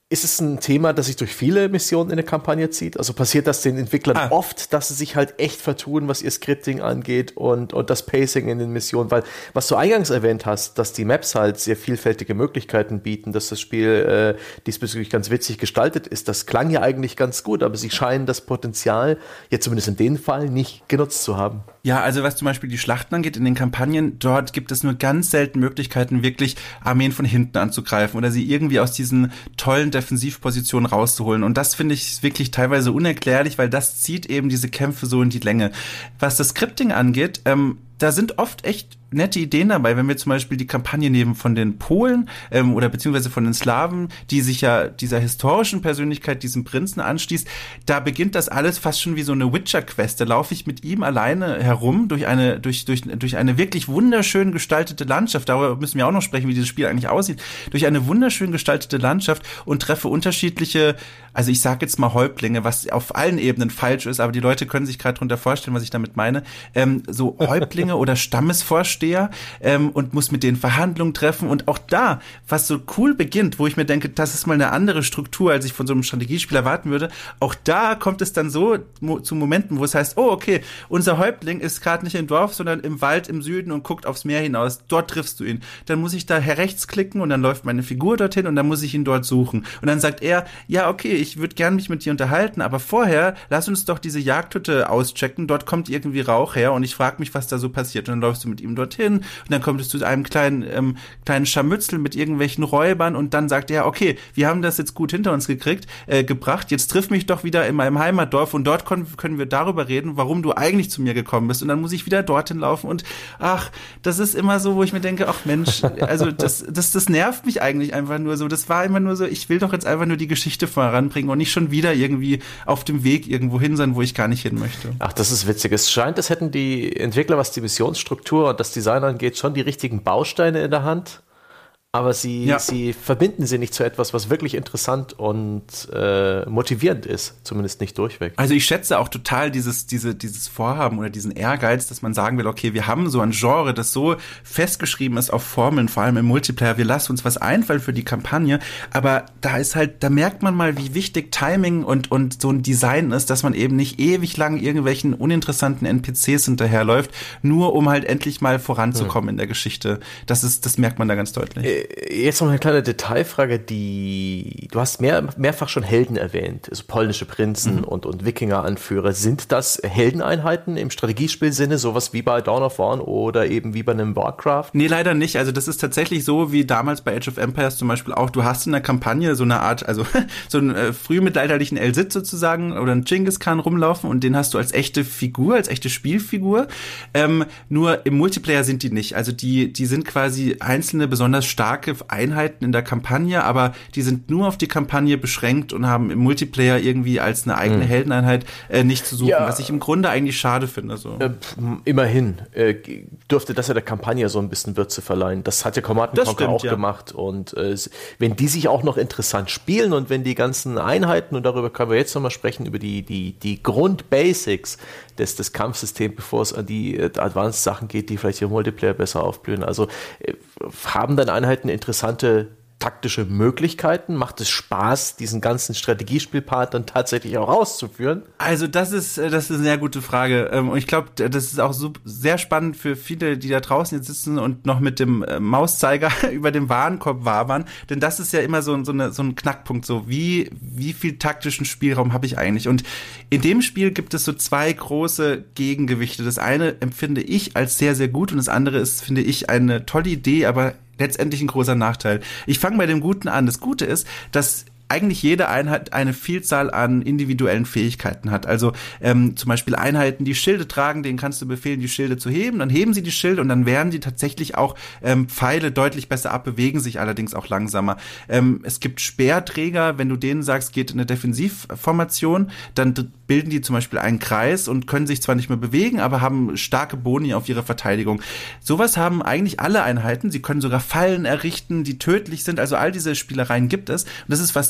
Ist es ein Thema, das sich durch viele Missionen in der Kampagne zieht? Also passiert das den Entwicklern ah. oft, dass sie sich halt echt vertun, was ihr Scripting angeht und, und das Pacing in den Missionen? Weil, was du eingangs erwähnt hast, dass die Maps halt sehr vielfältige Möglichkeiten bieten, dass das Spiel äh, diesbezüglich ganz witzig gestaltet ist, das klang ja eigentlich ganz gut, aber sie scheinen das Potenzial, jetzt zumindest in dem Fall, nicht genutzt zu haben. Ja, also was zum Beispiel die Schlachten angeht in den Kampagnen, dort gibt es nur ganz selten Möglichkeiten, wirklich Armeen von hinten anzugreifen oder sie irgendwie aus diesen tollen Defensivpositionen rauszuholen. Und das finde ich wirklich teilweise unerklärlich, weil das zieht eben diese Kämpfe so in die Länge. Was das Scripting angeht, ähm, da sind oft echt nette Ideen dabei, wenn wir zum Beispiel die Kampagne nehmen von den Polen ähm, oder beziehungsweise von den Slawen, die sich ja dieser historischen Persönlichkeit, diesem Prinzen anschließt, da beginnt das alles fast schon wie so eine Witcher-Quest. Da laufe ich mit ihm alleine herum durch eine durch durch durch eine wirklich wunderschön gestaltete Landschaft. Darüber müssen wir auch noch sprechen, wie dieses Spiel eigentlich aussieht. Durch eine wunderschön gestaltete Landschaft und treffe unterschiedliche, also ich sage jetzt mal Häuptlinge, was auf allen Ebenen falsch ist, aber die Leute können sich gerade drunter vorstellen, was ich damit meine. Ähm, so Häuptlinge oder Stammesvorsteher ähm, und muss mit denen Verhandlungen treffen. Und auch da, was so cool beginnt, wo ich mir denke, das ist mal eine andere Struktur, als ich von so einem Strategiespiel erwarten würde, auch da kommt es dann so mo- zu Momenten, wo es heißt, oh okay, unser Häuptling ist gerade nicht im Dorf, sondern im Wald im Süden und guckt aufs Meer hinaus. Dort triffst du ihn. Dann muss ich da rechts klicken und dann läuft meine Figur dorthin und dann muss ich ihn dort suchen. Und dann sagt er, ja okay, ich würde gern mich mit dir unterhalten, aber vorher lass uns doch diese Jagdhütte auschecken. Dort kommt irgendwie Rauch her und ich frage mich, was da so passiert. Und dann läufst du mit ihm dorthin und dann kommt es zu einem kleinen ähm, kleinen Scharmützel mit irgendwelchen Räubern und dann sagt er, okay, wir haben das jetzt gut hinter uns gekriegt, äh, gebracht, jetzt triff mich doch wieder in meinem Heimatdorf und dort kon- können wir darüber reden, warum du eigentlich zu mir gekommen bist und dann muss ich wieder dorthin laufen und ach, das ist immer so, wo ich mir denke, ach Mensch, also das, das, das nervt mich eigentlich einfach nur so, das war immer nur so, ich will doch jetzt einfach nur die Geschichte voranbringen und nicht schon wieder irgendwie auf dem Weg irgendwo hin sein, wo ich gar nicht hin möchte. Ach, das ist witzig. Es scheint, als hätten die Entwickler, was die Missionsstruktur und das Design angeht, schon die richtigen Bausteine in der Hand, aber sie, ja. sie verbinden sie nicht zu etwas, was wirklich interessant und äh, motivierend ist, zumindest nicht durchweg. Also ich schätze auch total dieses, diese, dieses Vorhaben oder diesen Ehrgeiz, dass man sagen will, okay, wir haben so ein Genre, das so festgeschrieben ist auf Formeln, vor allem im Multiplayer, wir lassen uns was einfallen für die Kampagne, aber da ist halt, da merkt man mal, wie wichtig Timing und, und so ein Design ist, dass man eben nicht ewig lang irgendwelchen uninteressanten N P Cs hinterherläuft, nur um halt endlich mal voranzukommen hm. in der Geschichte. Das ist, das merkt man da ganz deutlich. Äh, Jetzt noch eine kleine Detailfrage, die du hast mehr, mehrfach schon Helden erwähnt, also polnische Prinzen mhm. und, und Wikinger-Anführer. Sind das Heldeneinheiten im Strategiespielsinne, sowas wie bei Dawn of War oder eben wie bei einem Warcraft? Nee, leider nicht. Also das ist tatsächlich so wie damals bei Age of Empires zum Beispiel auch. Du hast in der Kampagne so eine Art, also so einen äh, frühmittelalterlichen El-Cid sozusagen oder einen Genghis Khan rumlaufen und den hast du als echte Figur, als echte Spielfigur. Ähm, nur im Multiplayer sind die nicht. Also die, die sind quasi einzelne besonders starke Einheiten in der Kampagne, aber die sind nur auf die Kampagne beschränkt und haben im Multiplayer irgendwie als eine eigene hm. Heldeneinheit äh, nicht zu suchen, ja, was ich im Grunde eigentlich schade finde. So. Äh, immerhin äh, dürfte das ja der Kampagne so ein bisschen Würze verleihen. Das hat ja Command and Conquer auch ja. gemacht und äh, wenn die sich auch noch interessant spielen und wenn die ganzen Einheiten, und darüber können wir jetzt nochmal sprechen, über die, die, die Grundbasics des, des Kampfsystems, bevor es an die äh, Advanced Sachen geht, die vielleicht im Multiplayer besser aufblühen. Also äh, haben dann Einheiten interessante taktische Möglichkeiten? Macht es Spaß, diesen ganzen Strategiespielpart dann tatsächlich auch auszuführen? Also das ist das ist eine sehr gute Frage. Und ich glaube, das ist auch so sehr spannend für viele, die da draußen jetzt sitzen und noch mit dem Mauszeiger über dem Warenkorb wabern. Denn das ist ja immer so, so, eine, so ein Knackpunkt. So wie, wie viel taktischen Spielraum habe ich eigentlich? Und in dem Spiel gibt es so zwei große Gegengewichte. Das eine empfinde ich als sehr, sehr gut und das andere ist, finde ich, eine tolle Idee, aber letztendlich ein großer Nachteil. Ich fange bei dem Guten an. Das Gute ist, dass eigentlich jede Einheit eine Vielzahl an individuellen Fähigkeiten hat. Also ähm, zum Beispiel Einheiten, die Schilde tragen, denen kannst du befehlen, die Schilde zu heben. Dann heben sie die Schilde und dann werden die tatsächlich auch ähm, Pfeile deutlich besser ab, bewegen sich allerdings auch langsamer. Ähm, es gibt Speerträger, wenn du denen sagst, geht in eine Defensivformation, dann d- bilden die zum Beispiel einen Kreis und können sich zwar nicht mehr bewegen, aber haben starke Boni auf ihre Verteidigung. Sowas haben eigentlich alle Einheiten. Sie können sogar Fallen errichten, die tödlich sind. Also all diese Spielereien gibt es. Und das ist was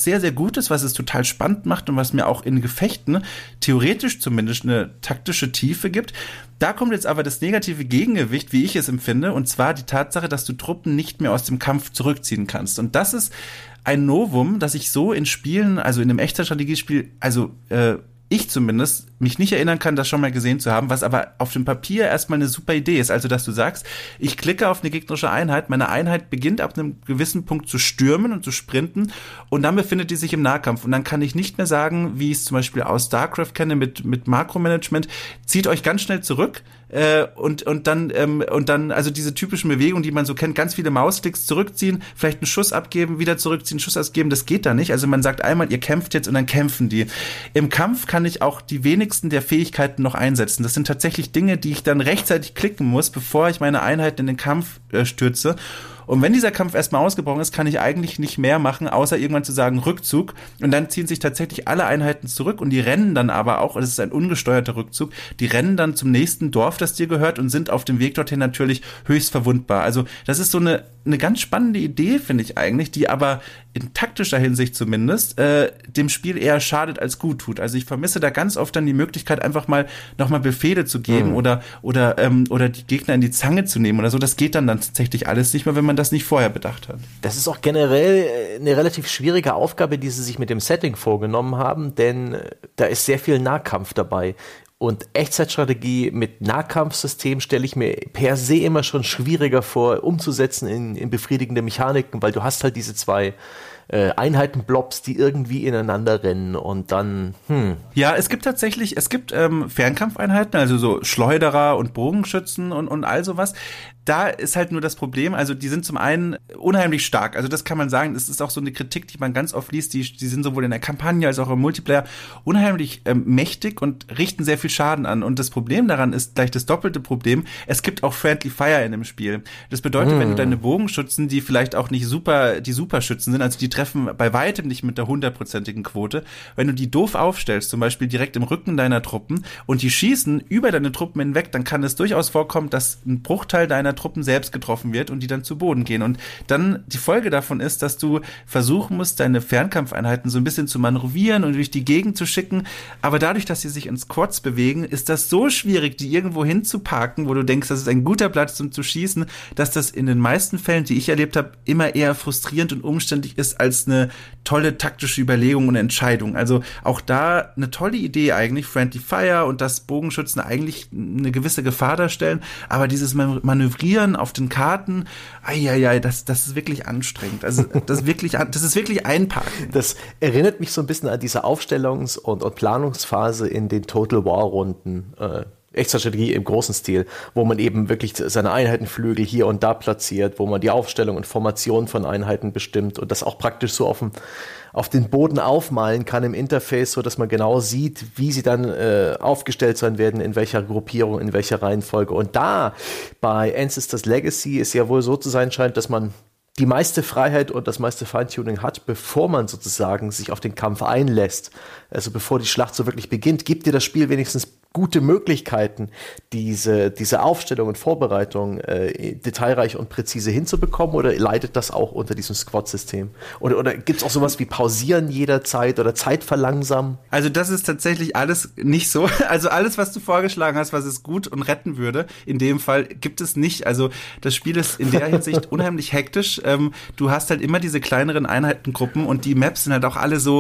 sehr, sehr gut ist, was es total spannend macht und was mir auch in Gefechten theoretisch zumindest eine taktische Tiefe gibt. Da kommt jetzt aber das negative Gegengewicht, wie ich es empfinde, und zwar die Tatsache, dass du Truppen nicht mehr aus dem Kampf zurückziehen kannst. Und das ist ein Novum, das ich so in Spielen, also in einem Echtzeitstrategiespiel, also äh, ich zumindest mich nicht erinnern kann, das schon mal gesehen zu haben, was aber auf dem Papier erstmal eine super Idee ist. Also, dass du sagst, ich klicke auf eine gegnerische Einheit, meine Einheit beginnt ab einem gewissen Punkt zu stürmen und zu sprinten und dann befindet die sich im Nahkampf. Und dann kann ich nicht mehr sagen, wie ich es zum Beispiel aus StarCraft kenne mit, mit Makromanagement, zieht euch ganz schnell zurück, äh, und, und dann, ähm, und dann, also diese typischen Bewegungen, die man so kennt, ganz viele Mausklicks zurückziehen, vielleicht einen Schuss abgeben, wieder zurückziehen, Schuss ausgeben, das geht da nicht. Also man sagt einmal, ihr kämpft jetzt und dann kämpfen die. Im Kampf kann ich auch die wenigsten der Fähigkeiten noch einsetzen. Das sind tatsächlich Dinge, die ich dann rechtzeitig klicken muss, bevor ich meine Einheiten in den Kampf äh, stürze. Und wenn dieser Kampf erstmal ausgebrochen ist, kann ich eigentlich nicht mehr machen, außer irgendwann zu sagen Rückzug. Und dann ziehen sich tatsächlich alle Einheiten zurück und die rennen dann aber auch, es ist ein ungesteuerter Rückzug, die rennen dann zum nächsten Dorf, das dir gehört und sind auf dem Weg dorthin natürlich höchst verwundbar. Also das ist so eine, eine ganz spannende Idee, finde ich eigentlich, die aber in taktischer Hinsicht zumindest äh, dem Spiel eher schadet als gut tut. Also ich vermisse da ganz oft dann die Möglichkeit, einfach mal nochmal Befehle zu geben, mhm. oder oder ähm, oder die Gegner in die Zange zu nehmen oder so. Das geht dann dann tatsächlich alles nicht mehr, wenn man das nicht vorher bedacht hat. Das ist auch generell eine relativ schwierige Aufgabe, die sie sich mit dem Setting vorgenommen haben, denn da ist sehr viel Nahkampf dabei. Und Echtzeitstrategie mit Nahkampfsystem stelle ich mir per se immer schon schwieriger vor, umzusetzen in, in befriedigende Mechaniken, weil du hast halt diese zwei äh, Einheitenblobs, die irgendwie ineinander rennen und dann, hm. Ja, es gibt tatsächlich, es gibt ähm, Fernkampfeinheiten, also so Schleuderer und Bogenschützen und, und all sowas. Da ist halt nur das Problem, also die sind zum einen unheimlich stark, also das kann man sagen, das ist auch so eine Kritik, die man ganz oft liest, die, die sind sowohl in der Kampagne als auch im Multiplayer unheimlich ähm, mächtig und richten sehr viel Schaden an. Und das Problem daran ist gleich das doppelte Problem, es gibt auch Friendly Fire in dem Spiel. Das bedeutet, hm. wenn du deine Bogenschützen, die vielleicht auch nicht super, die Superschützen sind, also die treffen bei weitem nicht mit der hundertprozentigen Quote, wenn du die doof aufstellst, zum Beispiel direkt im Rücken deiner Truppen und die schießen über deine Truppen hinweg, dann kann es durchaus vorkommen, dass ein Bruchteil deiner Truppen selbst getroffen wird und die dann zu Boden gehen. Und dann die Folge davon ist, dass du versuchen musst, deine Fernkampfeinheiten so ein bisschen zu manövrieren und durch die Gegend zu schicken. Aber dadurch, dass sie sich in Squads bewegen, ist das so schwierig, die irgendwo hinzuparken, wo du denkst, das ist ein guter Platz zum zu schießen, dass das in den meisten Fällen, die ich erlebt habe, immer eher frustrierend und umständlich ist als eine tolle taktische Überlegung und Entscheidung. Also auch da eine tolle Idee eigentlich, Friendly Fire und dass Bogenschützen eigentlich eine gewisse Gefahr darstellen, aber dieses Manövrieren auf den Karten, eieiei, das, das ist wirklich anstrengend. Also das ist wirklich, das ist wirklich einparken. Das erinnert mich so ein bisschen an diese Aufstellungs- und, und Planungsphase in den Total War-Runden. Äh, Echtzeitstrategie im großen Stil, wo man eben wirklich seine Einheitenflügel hier und da platziert, wo man die Aufstellung und Formation von Einheiten bestimmt und das auch praktisch so auf dem auf den Boden aufmalen kann im Interface, so dass man genau sieht, wie sie dann äh, aufgestellt sein werden, in welcher Gruppierung, in welcher Reihenfolge. Und da bei Ancestors Legacy es ja wohl so zu sein scheint, dass man die meiste Freiheit und das meiste Feintuning hat, bevor man sozusagen sich auf den Kampf einlässt. Also bevor die Schlacht so wirklich beginnt, gibt dir das Spiel wenigstens gute Möglichkeiten, diese, diese Aufstellung und Vorbereitung äh, detailreich und präzise hinzubekommen, oder leidet das auch unter diesem Squad-System? Oder, oder gibt es auch sowas wie Pausieren jederzeit oder Zeit verlangsamen? Also das ist tatsächlich alles nicht so. Also alles, was du vorgeschlagen hast, was es gut und retten würde, in dem Fall gibt es nicht. Also das Spiel ist in der Hinsicht unheimlich hektisch. Ähm, du hast halt immer diese kleineren Einheitengruppen und die Maps sind halt auch alle so,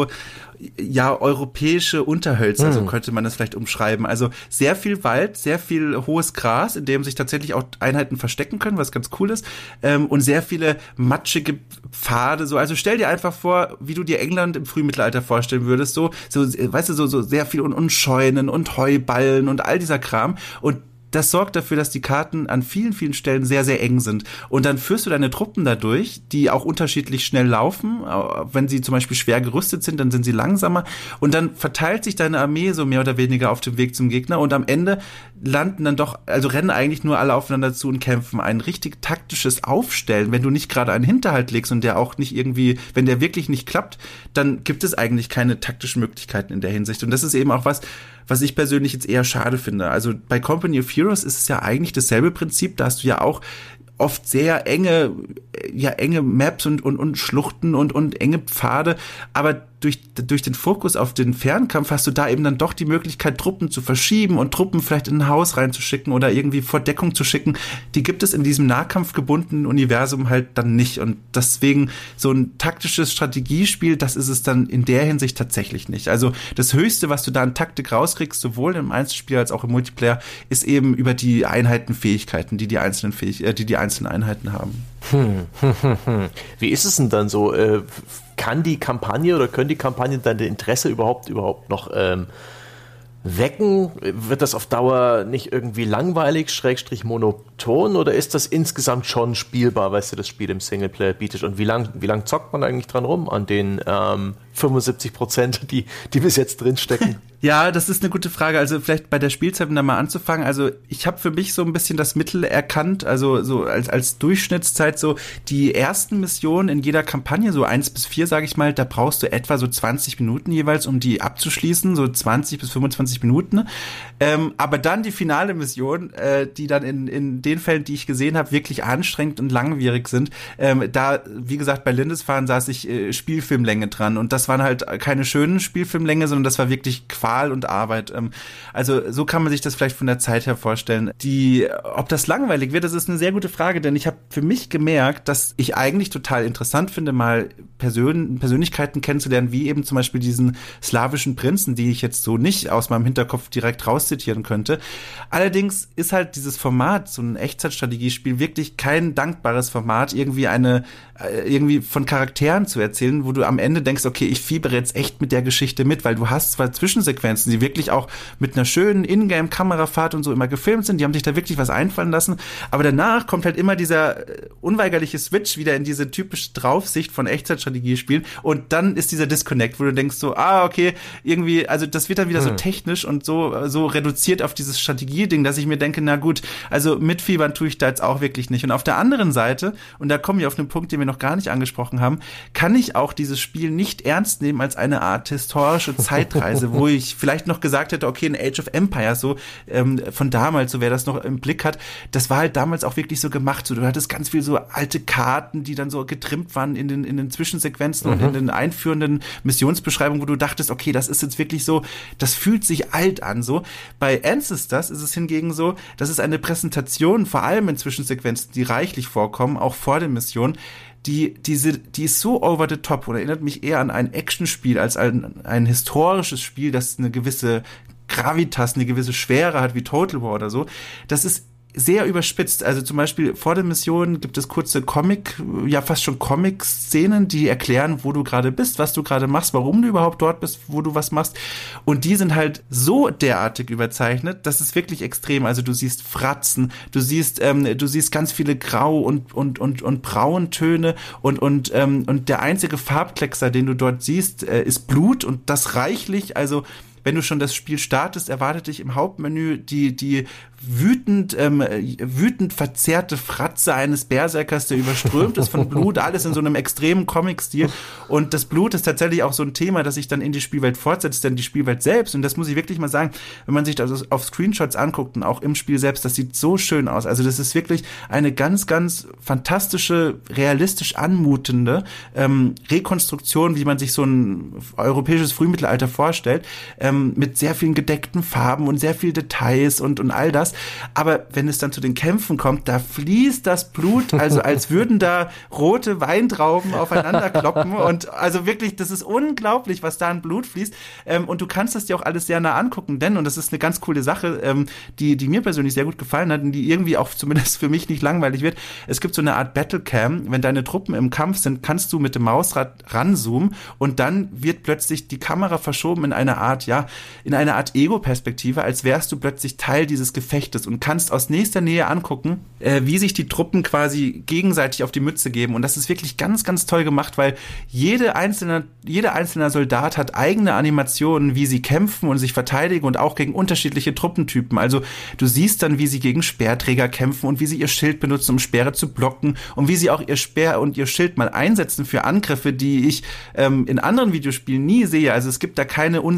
ja, europäische Unterhölzer, hm. so könnte man das vielleicht umschreiben. Also sehr viel Wald, sehr viel hohes Gras, in dem sich tatsächlich auch Einheiten verstecken können, was ganz cool ist, ähm, und sehr viele matschige Pfade, so. Also stell dir einfach vor, wie du dir England im Frühmittelalter vorstellen würdest, so, so, weißt du, so, so sehr viel und, und Scheunen und Heuballen und all dieser Kram, und das sorgt dafür, dass die Karten an vielen, vielen Stellen sehr, sehr eng sind. Und dann führst du deine Truppen dadurch, die auch unterschiedlich schnell laufen. Wenn sie zum Beispiel schwer gerüstet sind, dann sind sie langsamer. Und dann verteilt sich deine Armee so mehr oder weniger auf dem Weg zum Gegner. Und am Ende landen dann doch, also rennen eigentlich nur alle aufeinander zu und kämpfen. Ein richtig taktisches Aufstellen, wenn du nicht gerade einen Hinterhalt legst und der auch nicht irgendwie, wenn der wirklich nicht klappt, dann gibt es eigentlich keine taktischen Möglichkeiten in der Hinsicht. Und das ist eben auch was, was ich persönlich jetzt eher schade finde. Also bei Company of Heroes ist es ja eigentlich dasselbe Prinzip. Da hast du ja auch oft sehr enge, ja, enge Maps und, und, und Schluchten und, und enge Pfade, aber durch, durch den Fokus auf den Fernkampf hast du da eben dann doch die Möglichkeit, Truppen zu verschieben und Truppen vielleicht in ein Haus reinzuschicken oder irgendwie vor Deckung zu schicken. Die gibt es in diesem nahkampfgebundenen Universum halt dann nicht und deswegen so ein taktisches Strategiespiel, das ist es dann in der Hinsicht tatsächlich nicht. Also das Höchste, was du da an Taktik rauskriegst, sowohl im Einzelspiel als auch im Multiplayer, ist eben über die Einheitenfähigkeiten, die die einzelnen Fähig- äh, die die einzelnen Einheiten haben. Hm, hm, hm, hm. Wie ist es denn dann so? Äh, kann die Kampagne oder können die Kampagnen dein Interesse überhaupt überhaupt noch ähm, wecken? Wird das auf Dauer nicht irgendwie langweilig, schrägstrich monoton oder ist das insgesamt schon spielbar, weißt du, das Spiel im Singleplayer bietet? Und wie lang, wie lang zockt man eigentlich dran rum an den ähm, fünfundsiebzig Prozent, die, die bis jetzt drinstecken? Ja, das ist eine gute Frage. Also vielleicht bei der Spielzeit, um da mal anzufangen. Also ich habe für mich so ein bisschen das Mittel erkannt, also so als als Durchschnittszeit so die ersten Missionen in jeder Kampagne, so eins bis vier, sage ich mal, da brauchst du etwa so zwanzig Minuten jeweils, um die abzuschließen, so zwanzig bis fünfundzwanzig Minuten. Ähm, aber dann die finale Mission, äh, die dann in in den Fällen, die ich gesehen habe, wirklich anstrengend und langwierig sind. Ähm, da, wie gesagt, bei Lindisfarne saß ich äh, Spielfilmlänge dran und das waren halt keine schönen Spielfilmlänge, sondern das war wirklich Qual und Arbeit. Also so kann man sich das vielleicht von der Zeit her vorstellen. Die, ob das langweilig wird, das ist eine sehr gute Frage, denn ich habe für mich gemerkt, dass ich eigentlich total interessant finde, mal Persön- Persönlichkeiten kennenzulernen, wie eben zum Beispiel diesen slawischen Prinzen, die ich jetzt so nicht aus meinem Hinterkopf direkt rauszitieren könnte. Allerdings ist halt dieses Format, so ein Echtzeitstrategiespiel, wirklich kein dankbares Format, irgendwie eine, irgendwie von Charakteren zu erzählen, wo du am Ende denkst, okay, ich fiebere jetzt echt mit der Geschichte mit, weil du hast zwar Zwischensequenzen, die wirklich auch mit einer schönen Ingame-Kamerafahrt und so immer gefilmt sind, die haben sich da wirklich was einfallen lassen, aber danach kommt halt immer dieser unweigerliche Switch wieder in diese typische Draufsicht von Echtzeitstrategiespielen und dann ist dieser Disconnect, wo du denkst so, ah, okay, irgendwie, also das wird dann wieder hm. so technisch und so, so reduziert auf dieses Strategieding, dass ich mir denke, na gut, also mitfiebern tue ich da jetzt auch wirklich nicht. Und auf der anderen Seite, und da kommen wir auf einen Punkt, den wir noch gar nicht angesprochen haben, kann ich auch dieses Spiel nicht ernst nehmen als eine Art historische Zeitreise, wo ich vielleicht noch gesagt hätte, okay, in Age of Empires so, ähm, von damals, so wer das noch im Blick hat, das war halt damals auch wirklich so gemacht, so du hattest ganz viel so alte Karten, die dann so getrimmt waren in den, in den Zwischensequenzen mhm. und in den einführenden Missionsbeschreibungen, wo du dachtest, okay, das ist jetzt wirklich so, das fühlt sich alt an, so. Bei Ancestors ist es hingegen so, das ist eine Präsentation, vor allem in Zwischensequenzen, die reichlich vorkommen, auch vor den Missionen, die, diese, die ist so over the top und erinnert mich eher an ein Actionspiel als an ein historisches Spiel, das eine gewisse Gravitas, eine gewisse Schwere hat, wie Total War oder so. Das ist sehr überspitzt. Also zum Beispiel vor der Mission gibt es kurze Comic, ja fast schon Comic-Szenen, die erklären, wo du gerade bist, was du gerade machst, warum du überhaupt dort bist, wo du was machst. Und die sind halt so derartig überzeichnet, das ist wirklich extrem. Also du siehst Fratzen, du siehst, ähm, du siehst ganz viele Grau- und und und und Brauntöne und und ähm, und der einzige Farbkleckser, den du dort siehst, äh, ist Blut und das reichlich. Also wenn du schon das Spiel startest, erwartet dich im Hauptmenü die die wütend ähm, wütend verzerrte Fratze eines Berserkers, der überströmt ist von Blut, alles in so einem extremen Comic-Stil. Und das Blut ist tatsächlich auch so ein Thema, das sich dann in die Spielwelt fortsetzt, denn die Spielwelt selbst, und das muss ich wirklich mal sagen, wenn man sich das auf Screenshots anguckt und auch im Spiel selbst, das sieht so schön aus. Also das ist wirklich eine ganz, ganz fantastische, realistisch anmutende ähm, Rekonstruktion, wie man sich so ein europäisches Frühmittelalter vorstellt, ähm, mit sehr vielen gedeckten Farben und sehr viel Details und, und all das. Aber wenn es dann zu den Kämpfen kommt, da fließt das Blut, also als würden da rote Weintrauben aufeinander kloppen und also wirklich, das ist unglaublich, was da an Blut fließt ähm, und du kannst das dir auch alles sehr nah angucken, denn, und das ist eine ganz coole Sache, ähm, die die mir persönlich sehr gut gefallen hat und die irgendwie auch zumindest für mich nicht langweilig wird, es gibt so eine Art Battlecam, wenn deine Truppen im Kampf sind, kannst du mit dem Mausrad ranzoomen und dann wird plötzlich die Kamera verschoben in eine Art, ja, in eine Art Ego-Perspektive, als wärst du plötzlich Teil dieses Gefechtes und kannst aus nächster Nähe angucken, äh, wie sich die Truppen quasi gegenseitig auf die Mütze geben. Und das ist wirklich ganz, ganz toll gemacht, weil jede einzelne, jeder einzelne Soldat hat eigene Animationen, wie sie kämpfen und sich verteidigen und auch gegen unterschiedliche Truppentypen. Also du siehst dann, wie sie gegen Speerträger kämpfen und wie sie ihr Schild benutzen, um Speere zu blocken und wie sie auch ihr Speer und ihr Schild mal einsetzen für Angriffe, die ich ähm, in anderen Videospielen nie sehe. Also es gibt da keine unsinnigen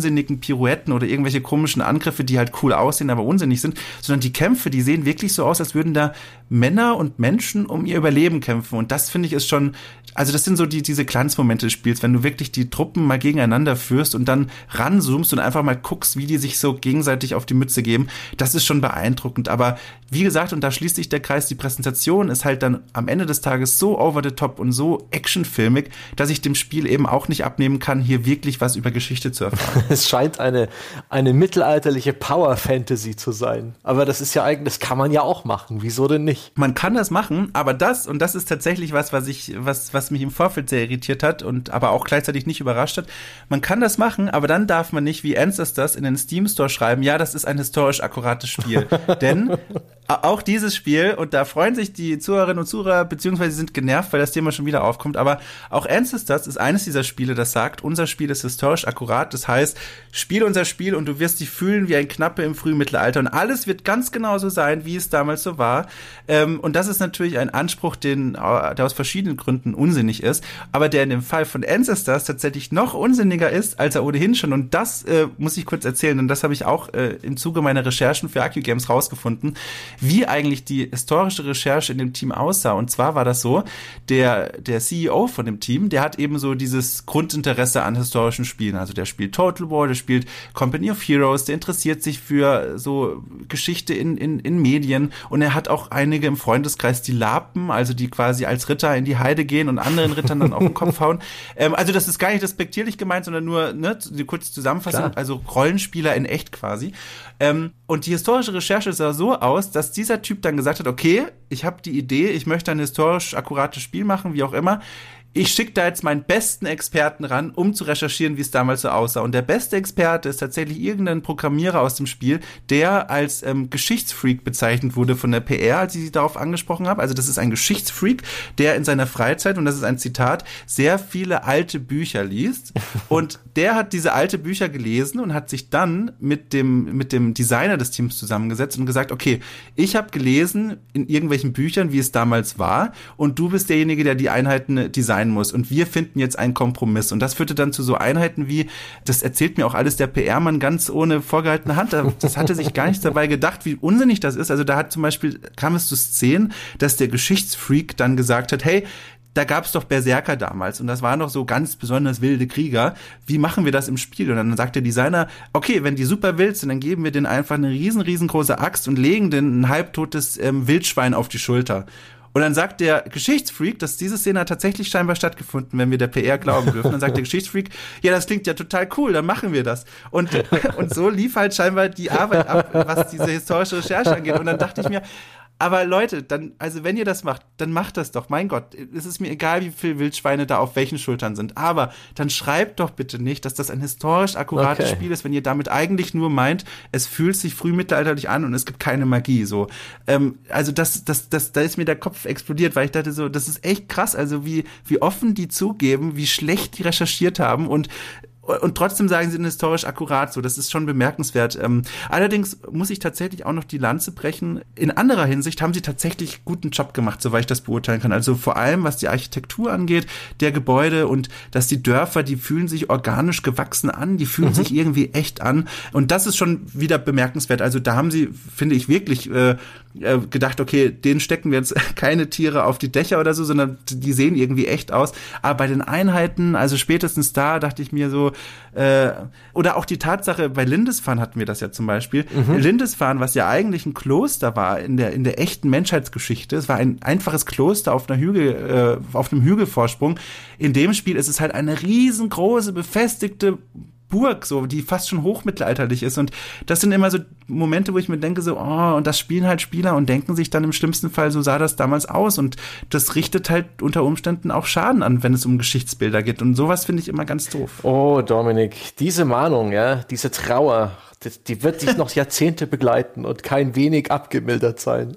Pirouetten oder irgendwelche komischen Angriffe, die halt cool aussehen, aber unsinnig sind, sondern die Kämpfe, die sehen wirklich so aus, als würden da Männer und Menschen um ihr Überleben kämpfen. Und das finde ich ist schon, also das sind so die diese Glanzmomente des Spiels, wenn du wirklich die Truppen mal gegeneinander führst und dann ranzoomst und einfach mal guckst, wie die sich so gegenseitig auf die Mütze geben. Das ist schon beeindruckend. Aber wie gesagt, und da schließt sich der Kreis, die Präsentation ist halt dann am Ende des Tages so over the top und so actionfilmig, dass ich dem Spiel eben auch nicht abnehmen kann, hier wirklich was über Geschichte zu erfahren. Es scheint eine, eine mittelalterliche Power-Fantasy zu sein. Aber das ist ja eigentlich, das kann man ja auch machen. Wieso denn nicht? Man kann das machen, aber das, und das ist tatsächlich was, was ich, was, was mich im Vorfeld sehr irritiert hat und aber auch gleichzeitig nicht überrascht hat. Man kann das machen, aber dann darf man nicht wie Ancestors in den Steam Store schreiben, ja, das ist ein historisch akkurates Spiel. Denn auch dieses Spiel, und da freuen sich die Zuhörerinnen und Zuhörer, beziehungsweise sind genervt, weil das Thema schon wieder aufkommt, aber auch Ancestors ist eines dieser Spiele, das sagt, unser Spiel ist historisch akkurat, das heißt, spiel unser Spiel und du wirst dich fühlen wie ein Knappe im frühen Mittelalter und alles wird ganz genauso sein, wie es damals so war. Ähm, und das ist natürlich ein Anspruch, den, der aus verschiedenen Gründen unsinnig ist, aber der in dem Fall von Ancestors tatsächlich noch unsinniger ist, als er ohnehin schon, und das äh, muss ich kurz erzählen, denn das habe ich auch äh, im Zuge meiner Recherchen für AccuGames rausgefunden, wie eigentlich die historische Recherche in dem Team aussah. Und zwar war das so, der, der C E O von dem Team, der hat eben so dieses Grundinteresse an historischen Spielen. Also der spielt Total War, der spielt Company of Heroes, der interessiert sich für so Geschichte in, in, in Medien und er hat auch einige im Freundeskreis, die Lapen, also die quasi als Ritter in die Heide gehen und anderen Rittern dann auf den Kopf hauen. Ähm, also das ist gar nicht respektierlich gemeint, sondern nur ne, die kurze Zusammenfassung, Klar. Also Rollenspieler in echt quasi. Ähm, und die historische Recherche sah so aus, dass dieser Typ dann gesagt hat, okay, ich habe die Idee, ich möchte ein historisch akkurates Spiel machen, wie auch immer. Ich schicke da jetzt meinen besten Experten ran, um zu recherchieren, wie es damals so aussah. Und der beste Experte ist tatsächlich irgendein Programmierer aus dem Spiel, der als ähm, Geschichtsfreak bezeichnet wurde von der P R, als ich sie darauf angesprochen habe. Also das ist ein Geschichtsfreak, der in seiner Freizeit, und das ist ein Zitat, sehr viele alte Bücher liest. Und der hat diese alte Bücher gelesen und hat sich dann mit dem, mit dem Designer des Teams zusammengesetzt und gesagt, okay, ich habe gelesen in irgendwelchen Büchern, wie es damals war, und du bist derjenige, der die Einheiten designt muss. Und wir finden jetzt einen Kompromiss. Und das führte dann zu so Einheiten wie, das erzählt mir auch alles der P R-Mann ganz ohne vorgehaltene Hand. Das hatte sich gar nichts dabei gedacht, wie unsinnig das ist. Also da hat zum Beispiel, kam es zu Szenen, dass der Geschichtsfreak dann gesagt hat, hey, da gab es doch Berserker damals und das waren doch so ganz besonders wilde Krieger. Wie machen wir das im Spiel? Und dann sagt der Designer, okay, wenn die super wild sind, dann geben wir denen einfach eine riesen, riesengroße Axt und legen denen ein halbtotes ähm, Wildschwein auf die Schulter. Und dann sagt der Geschichtsfreak, dass diese Szene hat tatsächlich scheinbar stattgefunden, wenn wir der P R glauben dürfen. Dann sagt der Geschichtsfreak, ja, das klingt ja total cool, dann machen wir das. Und, und so lief halt scheinbar die Arbeit ab, was diese historische Recherche angeht. Und dann dachte ich mir, aber Leute, dann, also wenn ihr das macht, dann macht das doch. Mein Gott, es ist mir egal, wie viele Wildschweine da auf welchen Schultern sind. Aber dann schreibt doch bitte nicht, dass das ein historisch akkurates okay. Spiel ist, wenn ihr damit eigentlich nur meint, es fühlt sich frühmittelalterlich an und es gibt keine Magie. So, ähm, also das, das, das, da ist mir der Kopf explodiert, weil ich dachte so, das ist echt krass. Also wie, wie offen die zugeben, wie schlecht die recherchiert haben und Und trotzdem sagen sie historisch akkurat so. Das ist schon bemerkenswert. Ähm, allerdings muss ich tatsächlich auch noch die Lanze brechen. In anderer Hinsicht haben sie tatsächlich guten Job gemacht, soweit ich das beurteilen kann. Also vor allem, was die Architektur angeht, der Gebäude und dass die Dörfer, die fühlen sich organisch gewachsen an, die fühlen mhm. sich irgendwie echt an. Und das ist schon wieder bemerkenswert. Also da haben sie, finde ich, wirklich äh, gedacht, okay, denen stecken wir jetzt keine Tiere auf die Dächer oder so, sondern die sehen irgendwie echt aus. Aber bei den Einheiten, also spätestens da dachte ich mir so, Äh, oder auch die Tatsache, bei Lindisfarne hatten wir das ja zum Beispiel. Mhm. Lindisfarne, was ja eigentlich ein Kloster war in der in der echten Menschheitsgeschichte, es war ein einfaches Kloster auf einer Hügel, äh, auf einem Hügelvorsprung. In dem Spiel ist es halt eine riesengroße, befestigte Burg, so, die fast schon hochmittelalterlich ist. Und das sind immer so Momente, wo ich mir denke, so, oh, und das spielen halt Spieler und denken sich dann im schlimmsten Fall, so sah das damals aus. Und das richtet halt unter Umständen auch Schaden an, wenn es um Geschichtsbilder geht. Und sowas finde ich immer ganz doof. Oh, Dominik, diese Mahnung, ja, diese Trauer, die, die wird dich noch Jahrzehnte begleiten und kein wenig abgemildert sein.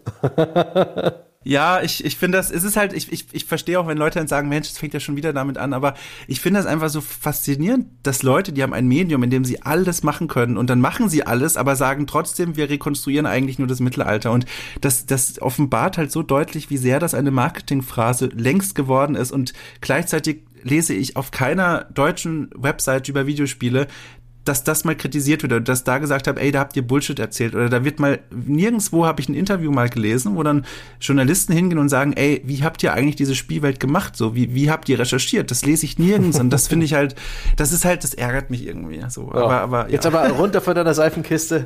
Ja, ich, ich finde das, es ist halt, ich, ich, ich verstehe auch, wenn Leute dann sagen, Mensch, es fängt ja schon wieder damit an, aber ich finde das einfach so faszinierend, dass Leute, die haben ein Medium, in dem sie alles machen können und dann machen sie alles, aber sagen trotzdem, wir rekonstruieren eigentlich nur das Mittelalter und das, das offenbart halt so deutlich, wie sehr das eine Marketingphrase längst geworden ist und gleichzeitig lese ich auf keiner deutschen Website über Videospiele dass das mal kritisiert wird oder dass da gesagt habe, ey, da habt ihr Bullshit erzählt oder da wird mal, nirgendwo habe ich ein Interview mal gelesen, wo dann Journalisten hingehen und sagen, ey, wie habt ihr eigentlich diese Spielwelt gemacht, so, wie, wie habt ihr recherchiert? Das lese ich nirgends und das finde ich halt, das ist halt, das ärgert mich irgendwie, so, ja. aber, aber, ja. Jetzt aber runter von deiner Seifenkiste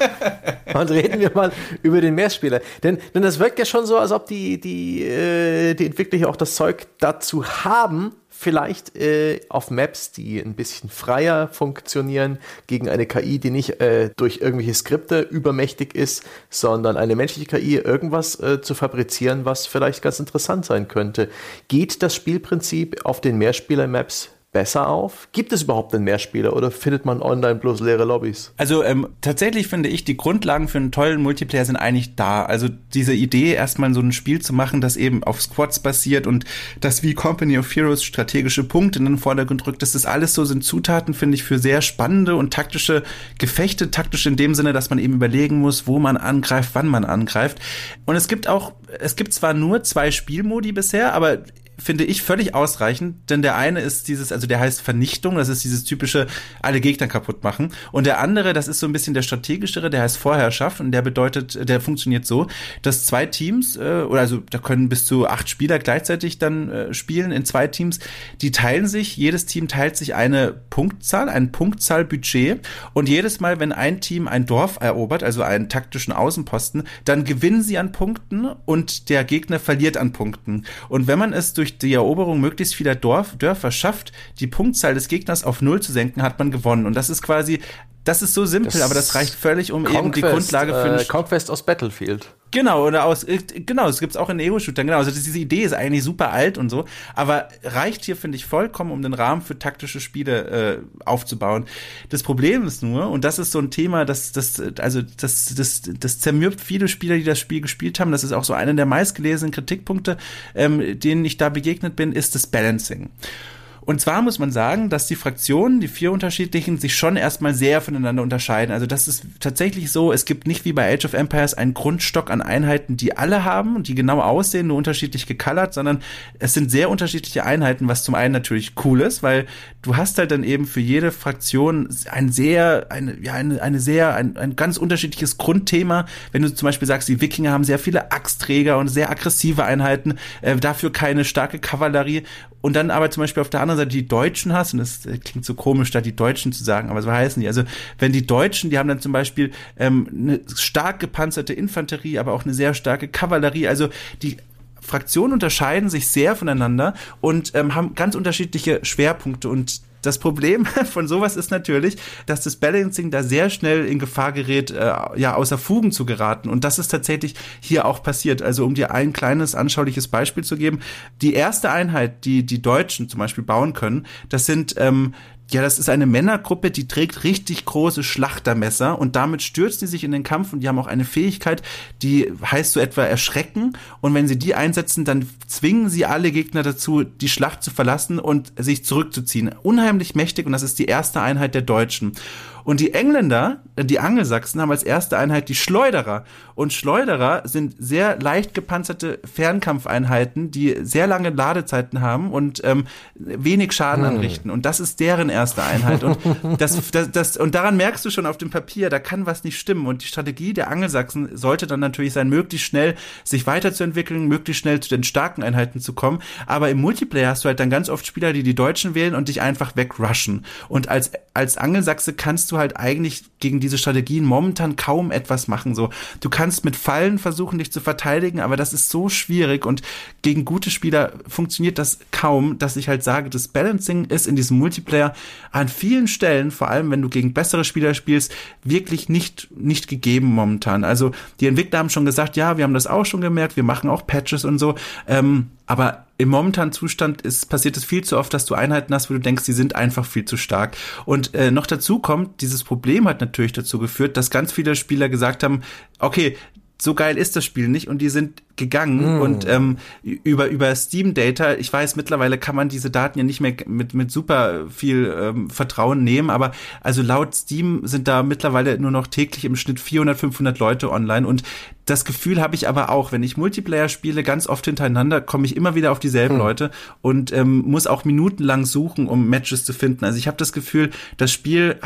und reden wir mal über den Mehrspieler, denn, denn das wirkt ja schon so, als ob die, die, äh, die Entwickler auch das Zeug dazu haben, vielleicht äh, auf Maps, die ein bisschen freier funktionieren, gegen eine K I, die nicht äh, durch irgendwelche Skripte übermächtig ist, sondern eine menschliche K I, irgendwas äh, zu fabrizieren, was vielleicht ganz interessant sein könnte. Geht das Spielprinzip auf den Mehrspieler-Maps besser auf? Gibt es überhaupt einen Mehrspieler oder findet man online bloß leere Lobbys? Also ähm, tatsächlich finde ich, die Grundlagen für einen tollen Multiplayer sind eigentlich da. Also diese Idee, erstmal so ein Spiel zu machen, das eben auf Squads basiert und das wie Company of Heroes strategische Punkte in den Vordergrund rückt, das ist alles so, sind Zutaten, finde ich, für sehr spannende und taktische Gefechte. Taktisch in dem Sinne, dass man eben überlegen muss, wo man angreift, wann man angreift. Und es gibt auch, es gibt zwar nur zwei Spielmodi bisher, aber finde ich völlig ausreichend, denn der eine ist dieses, also der heißt Vernichtung, das ist dieses typische, alle Gegner kaputt machen, und der andere, das ist so ein bisschen der strategischere, der heißt Vorherrschaft, und der bedeutet, der funktioniert so, dass zwei Teams, äh, oder also da können bis zu acht Spieler gleichzeitig dann äh, spielen in zwei Teams, die teilen sich, jedes Team teilt sich eine Punktzahl, ein Punktzahlbudget, und jedes Mal, wenn ein Team ein Dorf erobert, also einen taktischen Außenposten, dann gewinnen sie an Punkten und der Gegner verliert an Punkten. Und wenn man es durch durch die Eroberung möglichst vieler Dorf, Dörfer schafft, die Punktzahl des Gegners auf null zu senken, hat man gewonnen. Und das ist quasi, das ist so simpel, das aber das reicht völlig, um Conquest, eben die Grundlage für äh, Conquest aus Battlefield. Genau, oder aus, genau, das gibt's auch in Ego-Shootern, genau, also diese Idee ist eigentlich super alt und so, aber reicht hier, finde ich, vollkommen, um den Rahmen für taktische Spiele äh, aufzubauen. Das Problem ist nur, und das ist so ein Thema, das, das, also, das, das, das zermürbt viele Spieler, die das Spiel gespielt haben, das ist auch so einer der meistgelesenen Kritikpunkte, ähm, denen ich da begegnet bin, ist das Balancing. Und zwar muss man sagen, dass die Fraktionen, die vier unterschiedlichen, sich schon erstmal sehr voneinander unterscheiden. Also das ist tatsächlich so, es gibt nicht wie bei Age of Empires einen Grundstock an Einheiten, die alle haben und die genau aussehen, nur unterschiedlich gecolored, sondern es sind sehr unterschiedliche Einheiten, was zum einen natürlich cool ist, weil du hast halt dann eben für jede Fraktion ein sehr, eine, ja, eine, eine sehr, ein, ein ganz unterschiedliches Grundthema. Wenn du zum Beispiel sagst, die Wikinger haben sehr viele Axtträger und sehr aggressive Einheiten, äh, dafür keine starke Kavallerie, und dann aber zum Beispiel auf der anderen Seite die Deutschen hast, und das klingt so komisch, da die Deutschen zu sagen, aber so heißen die. Also wenn die Deutschen, die haben dann zum Beispiel ähm, eine stark gepanzerte Infanterie, aber auch eine sehr starke Kavallerie, also die Fraktionen unterscheiden sich sehr voneinander und ähm, haben ganz unterschiedliche Schwerpunkte, und das Problem von sowas ist natürlich, dass das Balancing da sehr schnell in Gefahr gerät, äh, ja, außer Fugen zu geraten. Und das ist tatsächlich hier auch passiert. Also um dir ein kleines, anschauliches Beispiel zu geben. Die erste Einheit, die die Deutschen zum Beispiel bauen können, das sind ähm, ja, das ist eine Männergruppe, die trägt richtig große Schlachtermesser, und damit stürzt sie sich in den Kampf, und die haben auch eine Fähigkeit, die heißt so etwa Erschrecken, und wenn sie die einsetzen, dann zwingen sie alle Gegner dazu, die Schlacht zu verlassen und sich zurückzuziehen. Unheimlich mächtig, und das ist die erste Einheit der Deutschen. Und die Engländer, die Angelsachsen, haben als erste Einheit die Schleuderer. Und Schleuderer sind sehr leicht gepanzerte Fernkampfeinheiten, die sehr lange Ladezeiten haben und ähm, wenig Schaden hm. anrichten. Und das ist deren erste Einheit. Und das, das, das, und daran merkst du schon auf dem Papier, da kann was nicht stimmen. Und die Strategie der Angelsachsen sollte dann natürlich sein, möglichst schnell sich weiterzuentwickeln, möglichst schnell zu den starken Einheiten zu kommen. Aber im Multiplayer hast du halt dann ganz oft Spieler, die die Deutschen wählen und dich einfach wegrushen. Und als, als Angelsachse kannst du halt eigentlich gegen diese Strategien momentan kaum etwas machen. So, du kannst mit Fallen versuchen, dich zu verteidigen, aber das ist so schwierig, und gegen gute Spieler funktioniert das kaum, dass ich halt sage, das Balancing ist in diesem Multiplayer an vielen Stellen, vor allem wenn du gegen bessere Spieler spielst, wirklich nicht, nicht gegeben momentan. Also die Entwickler haben schon gesagt, ja, wir haben das auch schon gemerkt, wir machen auch Patches und so, ähm, aber im momentanen Zustand ist, passiert es viel zu oft, dass du Einheiten hast, wo du denkst, die sind einfach viel zu stark. Und äh, noch dazu kommt, dieses Problem hat natürlich dazu geführt, dass ganz viele Spieler gesagt haben, okay, so geil ist das Spiel nicht, und die sind gegangen mm. und ähm, über über Steam Data, ich weiß, mittlerweile kann man diese Daten ja nicht mehr mit mit super viel ähm, Vertrauen nehmen, aber also laut Steam sind da mittlerweile nur noch täglich im Schnitt vierhundert, fünfhundert Leute online, und das Gefühl habe ich aber auch, wenn ich Multiplayer spiele, ganz oft hintereinander, komme ich immer wieder auf dieselben mm. Leute und ähm, muss auch minutenlang suchen, um Matches zu finden. Also ich habe das Gefühl, das Spiel hat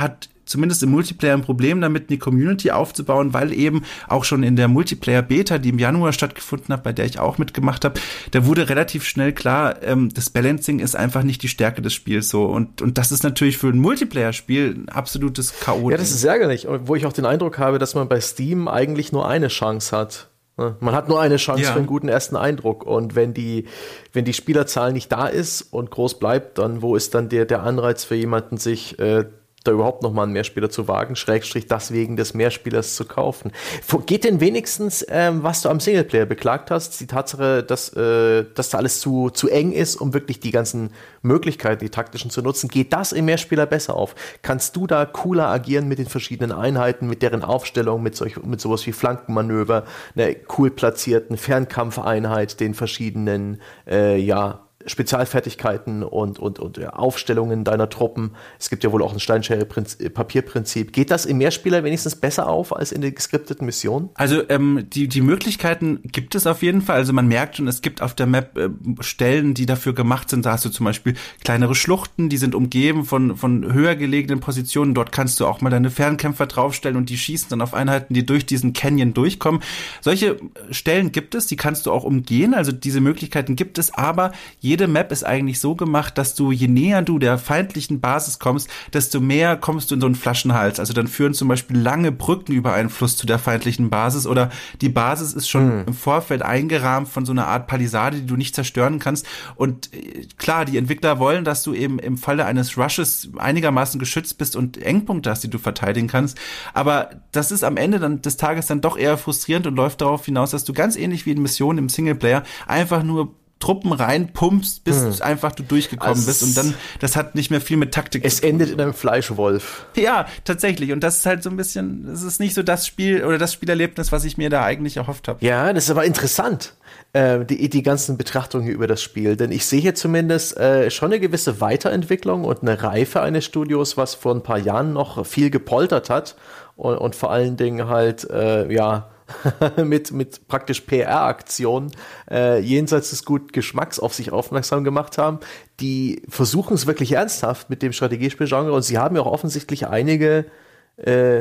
zumindest im Multiplayer ein Problem damit, eine Community aufzubauen, weil eben auch schon in der Multiplayer-Beta, die im Januar stattgefunden hat, bei der ich auch mitgemacht habe, da wurde relativ schnell klar, ähm, das Balancing ist einfach nicht die Stärke des Spiels so. Und, und das ist natürlich für ein Multiplayer-Spiel ein absolutes K O. Ja, das ist ärgerlich, wo ich auch den Eindruck habe, dass man bei Steam eigentlich nur eine Chance hat. Man hat nur eine Chance ja. für einen guten ersten Eindruck. Und wenn die, wenn die Spielerzahl nicht da ist und groß bleibt, dann wo ist dann der, der Anreiz für jemanden, sich äh, da überhaupt noch mal einen Mehrspieler zu wagen, Schrägstrich das wegen des Mehrspielers zu kaufen. Geht denn wenigstens, ähm, was du am Singleplayer beklagt hast, die Tatsache, dass, äh, dass da alles zu, zu eng ist, um wirklich die ganzen Möglichkeiten, die taktischen zu nutzen, geht das im Mehrspieler besser auf? Kannst du da cooler agieren mit den verschiedenen Einheiten, mit deren Aufstellung, mit, solch, mit sowas wie Flankenmanöver, einer cool platzierten Fernkampfeinheit, den verschiedenen, äh, ja, Spezialfertigkeiten und, und, und ja, Aufstellungen deiner Truppen. Es gibt ja wohl auch ein Steinschere-Papierprinzip. Geht das im Mehrspieler wenigstens besser auf als in der geskripteten Mission? Also ähm, die, die Möglichkeiten gibt es auf jeden Fall. Also man merkt schon, es gibt auf der Map äh, Stellen, die dafür gemacht sind. Da hast du zum Beispiel kleinere Schluchten, die sind umgeben von, von höher gelegenen Positionen. Dort kannst du auch mal deine Fernkämpfer draufstellen und die schießen dann auf Einheiten, die durch diesen Canyon durchkommen. Solche Stellen gibt es, die kannst du auch umgehen. Also diese Möglichkeiten gibt es, aber jede Map ist eigentlich so gemacht, dass du, je näher du der feindlichen Basis kommst, desto mehr kommst du in so einen Flaschenhals. Also dann führen zum Beispiel lange Brücken über einen Fluss zu der feindlichen Basis oder die Basis ist schon mhm. im Vorfeld eingerahmt von so einer Art Palisade, die du nicht zerstören kannst. Und klar, die Entwickler wollen, dass du eben im Falle eines Rushes einigermaßen geschützt bist und Engpunkte hast, die du verteidigen kannst. Aber das ist am Ende dann des Tages dann doch eher frustrierend und läuft darauf hinaus, dass du ganz ähnlich wie in Missionen im Singleplayer einfach nur Truppen reinpumpst, bis hm. einfach du durchgekommen also bist und dann, das hat nicht mehr viel mit Taktik es zu tun. Es endet in einem Fleischwolf. Ja, tatsächlich und das ist halt so ein bisschen, das ist nicht so das Spiel oder das Spielerlebnis, was ich mir da eigentlich erhofft habe. Ja, das ist aber interessant, äh, die, die ganzen Betrachtungen hier über das Spiel, denn ich sehe hier zumindest äh, schon eine gewisse Weiterentwicklung und eine Reife eines Studios, was vor ein paar Jahren noch viel gepoltert hat und, und vor allen Dingen halt, äh, ja, mit, mit praktisch P R-Aktionen äh, jenseits des guten Geschmacks auf sich aufmerksam gemacht haben. Die versuchen es wirklich ernsthaft mit dem Strategiespielgenre und sie haben ja auch offensichtlich einige äh,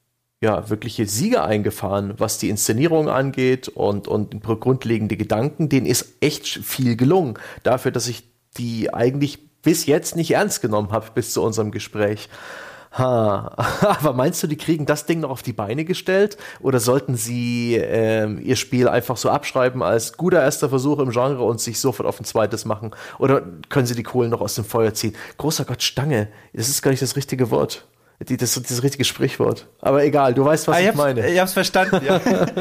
ja, wirkliche Siege eingefahren, was die Inszenierung angeht und, und grundlegende Gedanken. Denen ist echt viel gelungen. Dafür, dass ich die eigentlich bis jetzt nicht ernst genommen habe, bis zu unserem Gespräch. Ha, aber meinst du, die kriegen das Ding noch auf die Beine gestellt? Oder sollten sie ähm, ihr Spiel einfach so abschreiben als guter erster Versuch im Genre und sich sofort auf ein zweites machen? Oder können sie die Kohlen noch aus dem Feuer ziehen? Großer Gott, Stange, das ist gar nicht das richtige Wort. Die, das ist das richtige Sprichwort. Aber egal, du weißt, was ah, ich, ich meine. Ich hab's verstanden, ja.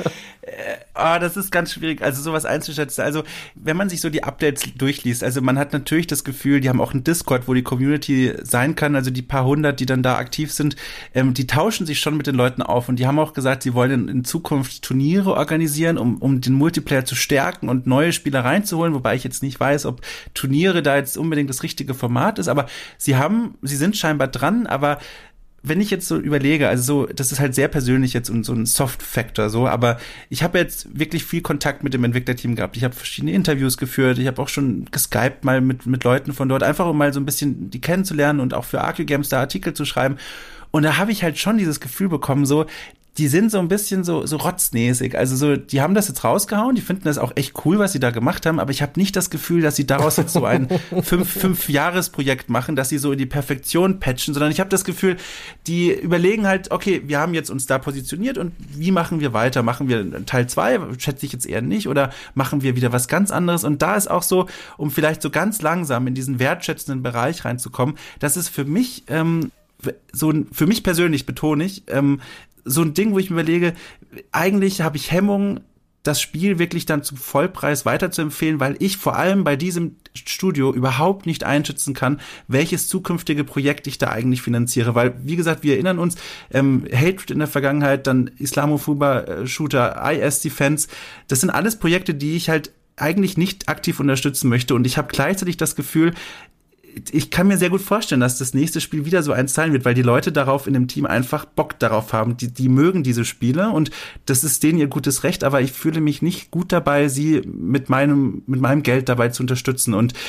Ah, das ist ganz schwierig, also sowas einzuschätzen. Also, wenn man sich so die Updates durchliest, also man hat natürlich das Gefühl, die haben auch einen Discord, wo die Community sein kann, also die paar hundert, die dann da aktiv sind, ähm, die tauschen sich schon mit den Leuten auf und die haben auch gesagt, sie wollen in, in Zukunft Turniere organisieren, um, um den Multiplayer zu stärken und neue Spieler reinzuholen, wobei ich jetzt nicht weiß, ob Turniere da jetzt unbedingt das richtige Format ist, aber sie haben, sie sind scheinbar dran, aber wenn ich jetzt so überlege, also so, das ist halt sehr persönlich jetzt und so ein Soft-Factor so, aber ich habe jetzt wirklich viel Kontakt mit dem Entwicklerteam gehabt. Ich habe verschiedene Interviews geführt, ich habe auch schon geskypt mal mit mit Leuten von dort, einfach um mal so ein bisschen die kennenzulernen und auch für Arcu-Games da Artikel zu schreiben. Und da habe ich halt schon dieses Gefühl bekommen, so, die sind so ein bisschen so so rotznäsig. Also so, die haben das jetzt rausgehauen, die finden das auch echt cool, was sie da gemacht haben, aber ich habe nicht das Gefühl, dass sie daraus jetzt so ein fünf fünf Jahresprojekt machen, dass sie so in die Perfektion patchen, sondern ich habe das Gefühl, die überlegen halt, okay, wir haben jetzt uns da positioniert und wie machen wir weiter? Machen wir Teil zwei? Schätze ich jetzt eher nicht, oder machen wir wieder was ganz anderes? Und da ist auch so, um vielleicht so ganz langsam in diesen wertschätzenden Bereich reinzukommen, das ist für mich ähm, so ein, für mich persönlich betone ich, ähm, so ein Ding, wo ich mir überlege, eigentlich habe ich Hemmungen, das Spiel wirklich dann zum Vollpreis weiterzuempfehlen, weil ich vor allem bei diesem Studio überhaupt nicht einschätzen kann, welches zukünftige Projekt ich da eigentlich finanziere. Weil, wie gesagt, wir erinnern uns, ähm, Hatred in der Vergangenheit, dann Islamophober-Shooter, I S-Defense, das sind alles Projekte, die ich halt eigentlich nicht aktiv unterstützen möchte. Und ich habe gleichzeitig das Gefühl, ich kann mir sehr gut vorstellen, dass das nächste Spiel wieder so eins sein wird, weil die Leute darauf in dem Team einfach Bock darauf haben. Die, die mögen diese Spiele und das ist denen ihr gutes Recht, aber ich fühle mich nicht gut dabei, sie mit meinem, mit meinem Geld dabei zu unterstützen. Und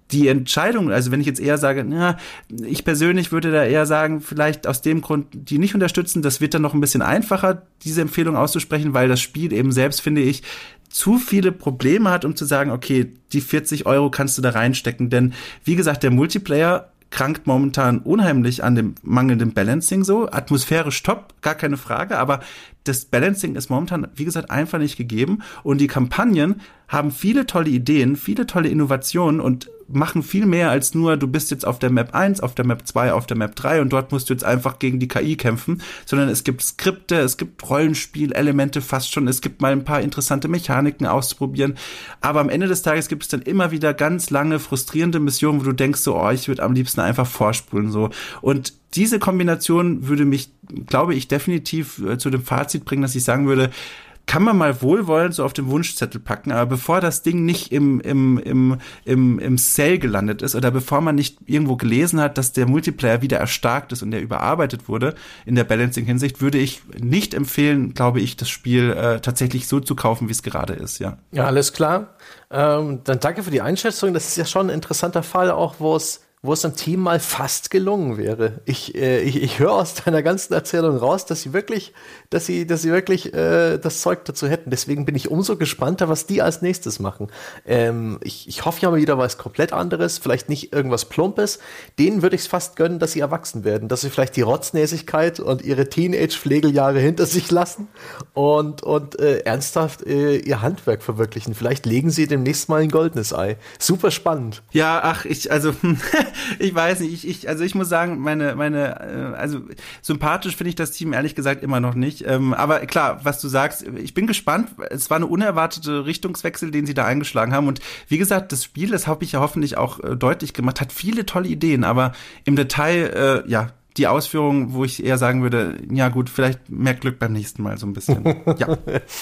die Entscheidung, also wenn ich jetzt eher sage, na, ich persönlich würde da eher sagen, vielleicht aus dem Grund, die nicht unterstützen, das wird dann noch ein bisschen einfacher, diese Empfehlung auszusprechen, weil das Spiel eben selbst, finde ich, zu viele Probleme hat, um zu sagen, okay, die vierzig Euro kannst du da reinstecken, denn wie gesagt, der Multiplayer krankt momentan unheimlich an dem mangelnden Balancing so, atmosphärisch top, gar keine Frage, aber das Balancing ist momentan, wie gesagt, einfach nicht gegeben und die Kampagnen haben viele tolle Ideen, viele tolle Innovationen und machen viel mehr als nur, du bist jetzt auf der Map eins, auf der Map zwei, auf der Map drei und dort musst du jetzt einfach gegen die K I kämpfen, sondern es gibt Skripte, es gibt Rollenspielelemente fast schon, es gibt mal ein paar interessante Mechaniken auszuprobieren, aber am Ende des Tages gibt es dann immer wieder ganz lange, frustrierende Missionen, wo du denkst so, oh, ich würde am liebsten einfach vorspulen, so. Und diese Kombination würde mich, glaube ich, definitiv äh, zu dem Fazit bringen, dass ich sagen würde, kann man mal wohlwollend so auf den Wunschzettel packen, aber bevor das Ding nicht im, im, im, im, im Sale gelandet ist oder bevor man nicht irgendwo gelesen hat, dass der Multiplayer wieder erstarkt ist und der überarbeitet wurde in der Balancing-Hinsicht, würde ich nicht empfehlen, glaube ich, das Spiel äh, tatsächlich so zu kaufen, wie es gerade ist, ja. Ja, alles klar. Ähm, dann danke für die Einschätzung. Das ist ja schon ein interessanter Fall, auch wo es wo es einem Team mal fast gelungen wäre. Ich, äh, ich, ich höre aus deiner ganzen Erzählung raus, dass sie wirklich, dass sie, dass sie wirklich äh, das Zeug dazu hätten. Deswegen bin ich umso gespannter, was die als nächstes machen. Ähm, ich, ich hoffe ja mal wieder was komplett anderes, vielleicht nicht irgendwas Plumpes. Denen würde ich es fast gönnen, dass sie erwachsen werden, dass sie vielleicht die Rotznäsigkeit und ihre Teenage-Pflegeljahre hinter sich lassen und, und äh, ernsthaft äh, ihr Handwerk verwirklichen. Vielleicht legen sie demnächst mal ein goldenes Ei. Super spannend. Ja, ach, ich, also ich weiß nicht, ich, ich, also ich muss sagen, meine, meine, äh, also sympathisch finde ich das Team ehrlich gesagt immer noch nicht. Ähm, aber klar, was du sagst, ich bin gespannt. Es war eine unerwartete Richtungswechsel, den sie da eingeschlagen haben. Und wie gesagt, das Spiel, das habe ich ja hoffentlich auch äh, deutlich gemacht, hat viele tolle Ideen, aber im Detail, äh, ja, die Ausführung, wo ich eher sagen würde, ja gut, vielleicht mehr Glück beim nächsten Mal so ein bisschen. Ja.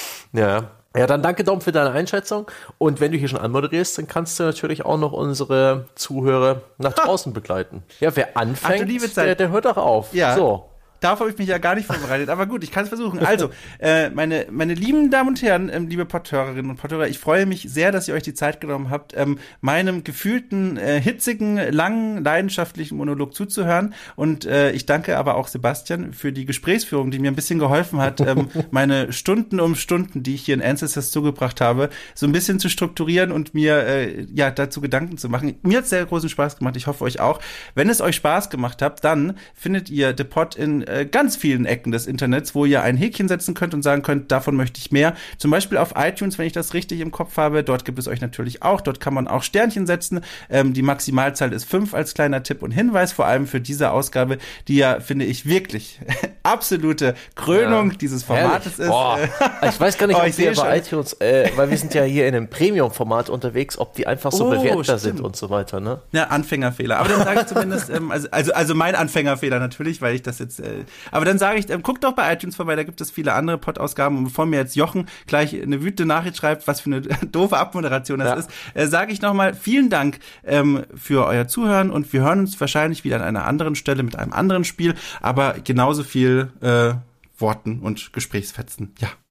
Ja. Ja, dann danke Dom für deine Einschätzung. Und wenn du hier schon anmoderierst, dann kannst du natürlich auch noch unsere Zuhörer nach draußen ah. begleiten. Ja, wer anfängt, Ach, liebe Zeit. Der, der hört auch auf. Ja. So. Darauf habe ich mich ja gar nicht vorbereitet, aber gut, ich kann es versuchen. Also, äh, meine meine lieben Damen und Herren, ähm, liebe Podhörerinnen und Podhörer, ich freue mich sehr, dass ihr euch die Zeit genommen habt, ähm, meinem gefühlten, äh, hitzigen, langen, leidenschaftlichen Monolog zuzuhören. Und äh, ich danke aber auch Sebastian für die Gesprächsführung, die mir ein bisschen geholfen hat, ähm, meine Stunden um Stunden, die ich hier in Ancestors zugebracht habe, so ein bisschen zu strukturieren und mir äh, ja dazu Gedanken zu machen. Mir hat es sehr großen Spaß gemacht, ich hoffe euch auch. Wenn es euch Spaß gemacht hat, dann findet ihr The Pod in ganz vielen Ecken des Internets, wo ihr ein Häkchen setzen könnt und sagen könnt, davon möchte ich mehr. Zum Beispiel auf iTunes, wenn ich das richtig im Kopf habe. Dort gibt es euch natürlich auch. Dort kann man auch Sternchen setzen. Ähm, die Maximalzahl ist fünf als kleiner Tipp und Hinweis, vor allem für diese Ausgabe, die ja, finde ich, wirklich absolute Krönung ja, dieses Formates herrlich. Ist. Boah. Ich weiß gar nicht, oh, ob wir bei iTunes, äh, weil wir sind ja hier in einem Premium-Format unterwegs, ob die einfach so oh, bewertbar stimmt. sind und so weiter, ne? Ja, Anfängerfehler. Aber dann sage ich zumindest, ähm, also, also, also mein Anfängerfehler natürlich, weil ich das jetzt äh, aber dann sage ich, ähm, guckt doch bei iTunes vorbei, da gibt es viele andere Pod-Ausgaben. Und bevor mir jetzt Jochen gleich eine wütende Nachricht schreibt, was für eine doofe Abmoderation das ja. ist, äh, sage ich nochmal vielen Dank ähm, für euer Zuhören und wir hören uns wahrscheinlich wieder an einer anderen Stelle mit einem anderen Spiel, aber genauso viel äh, Worten und Gesprächsfetzen. Ja.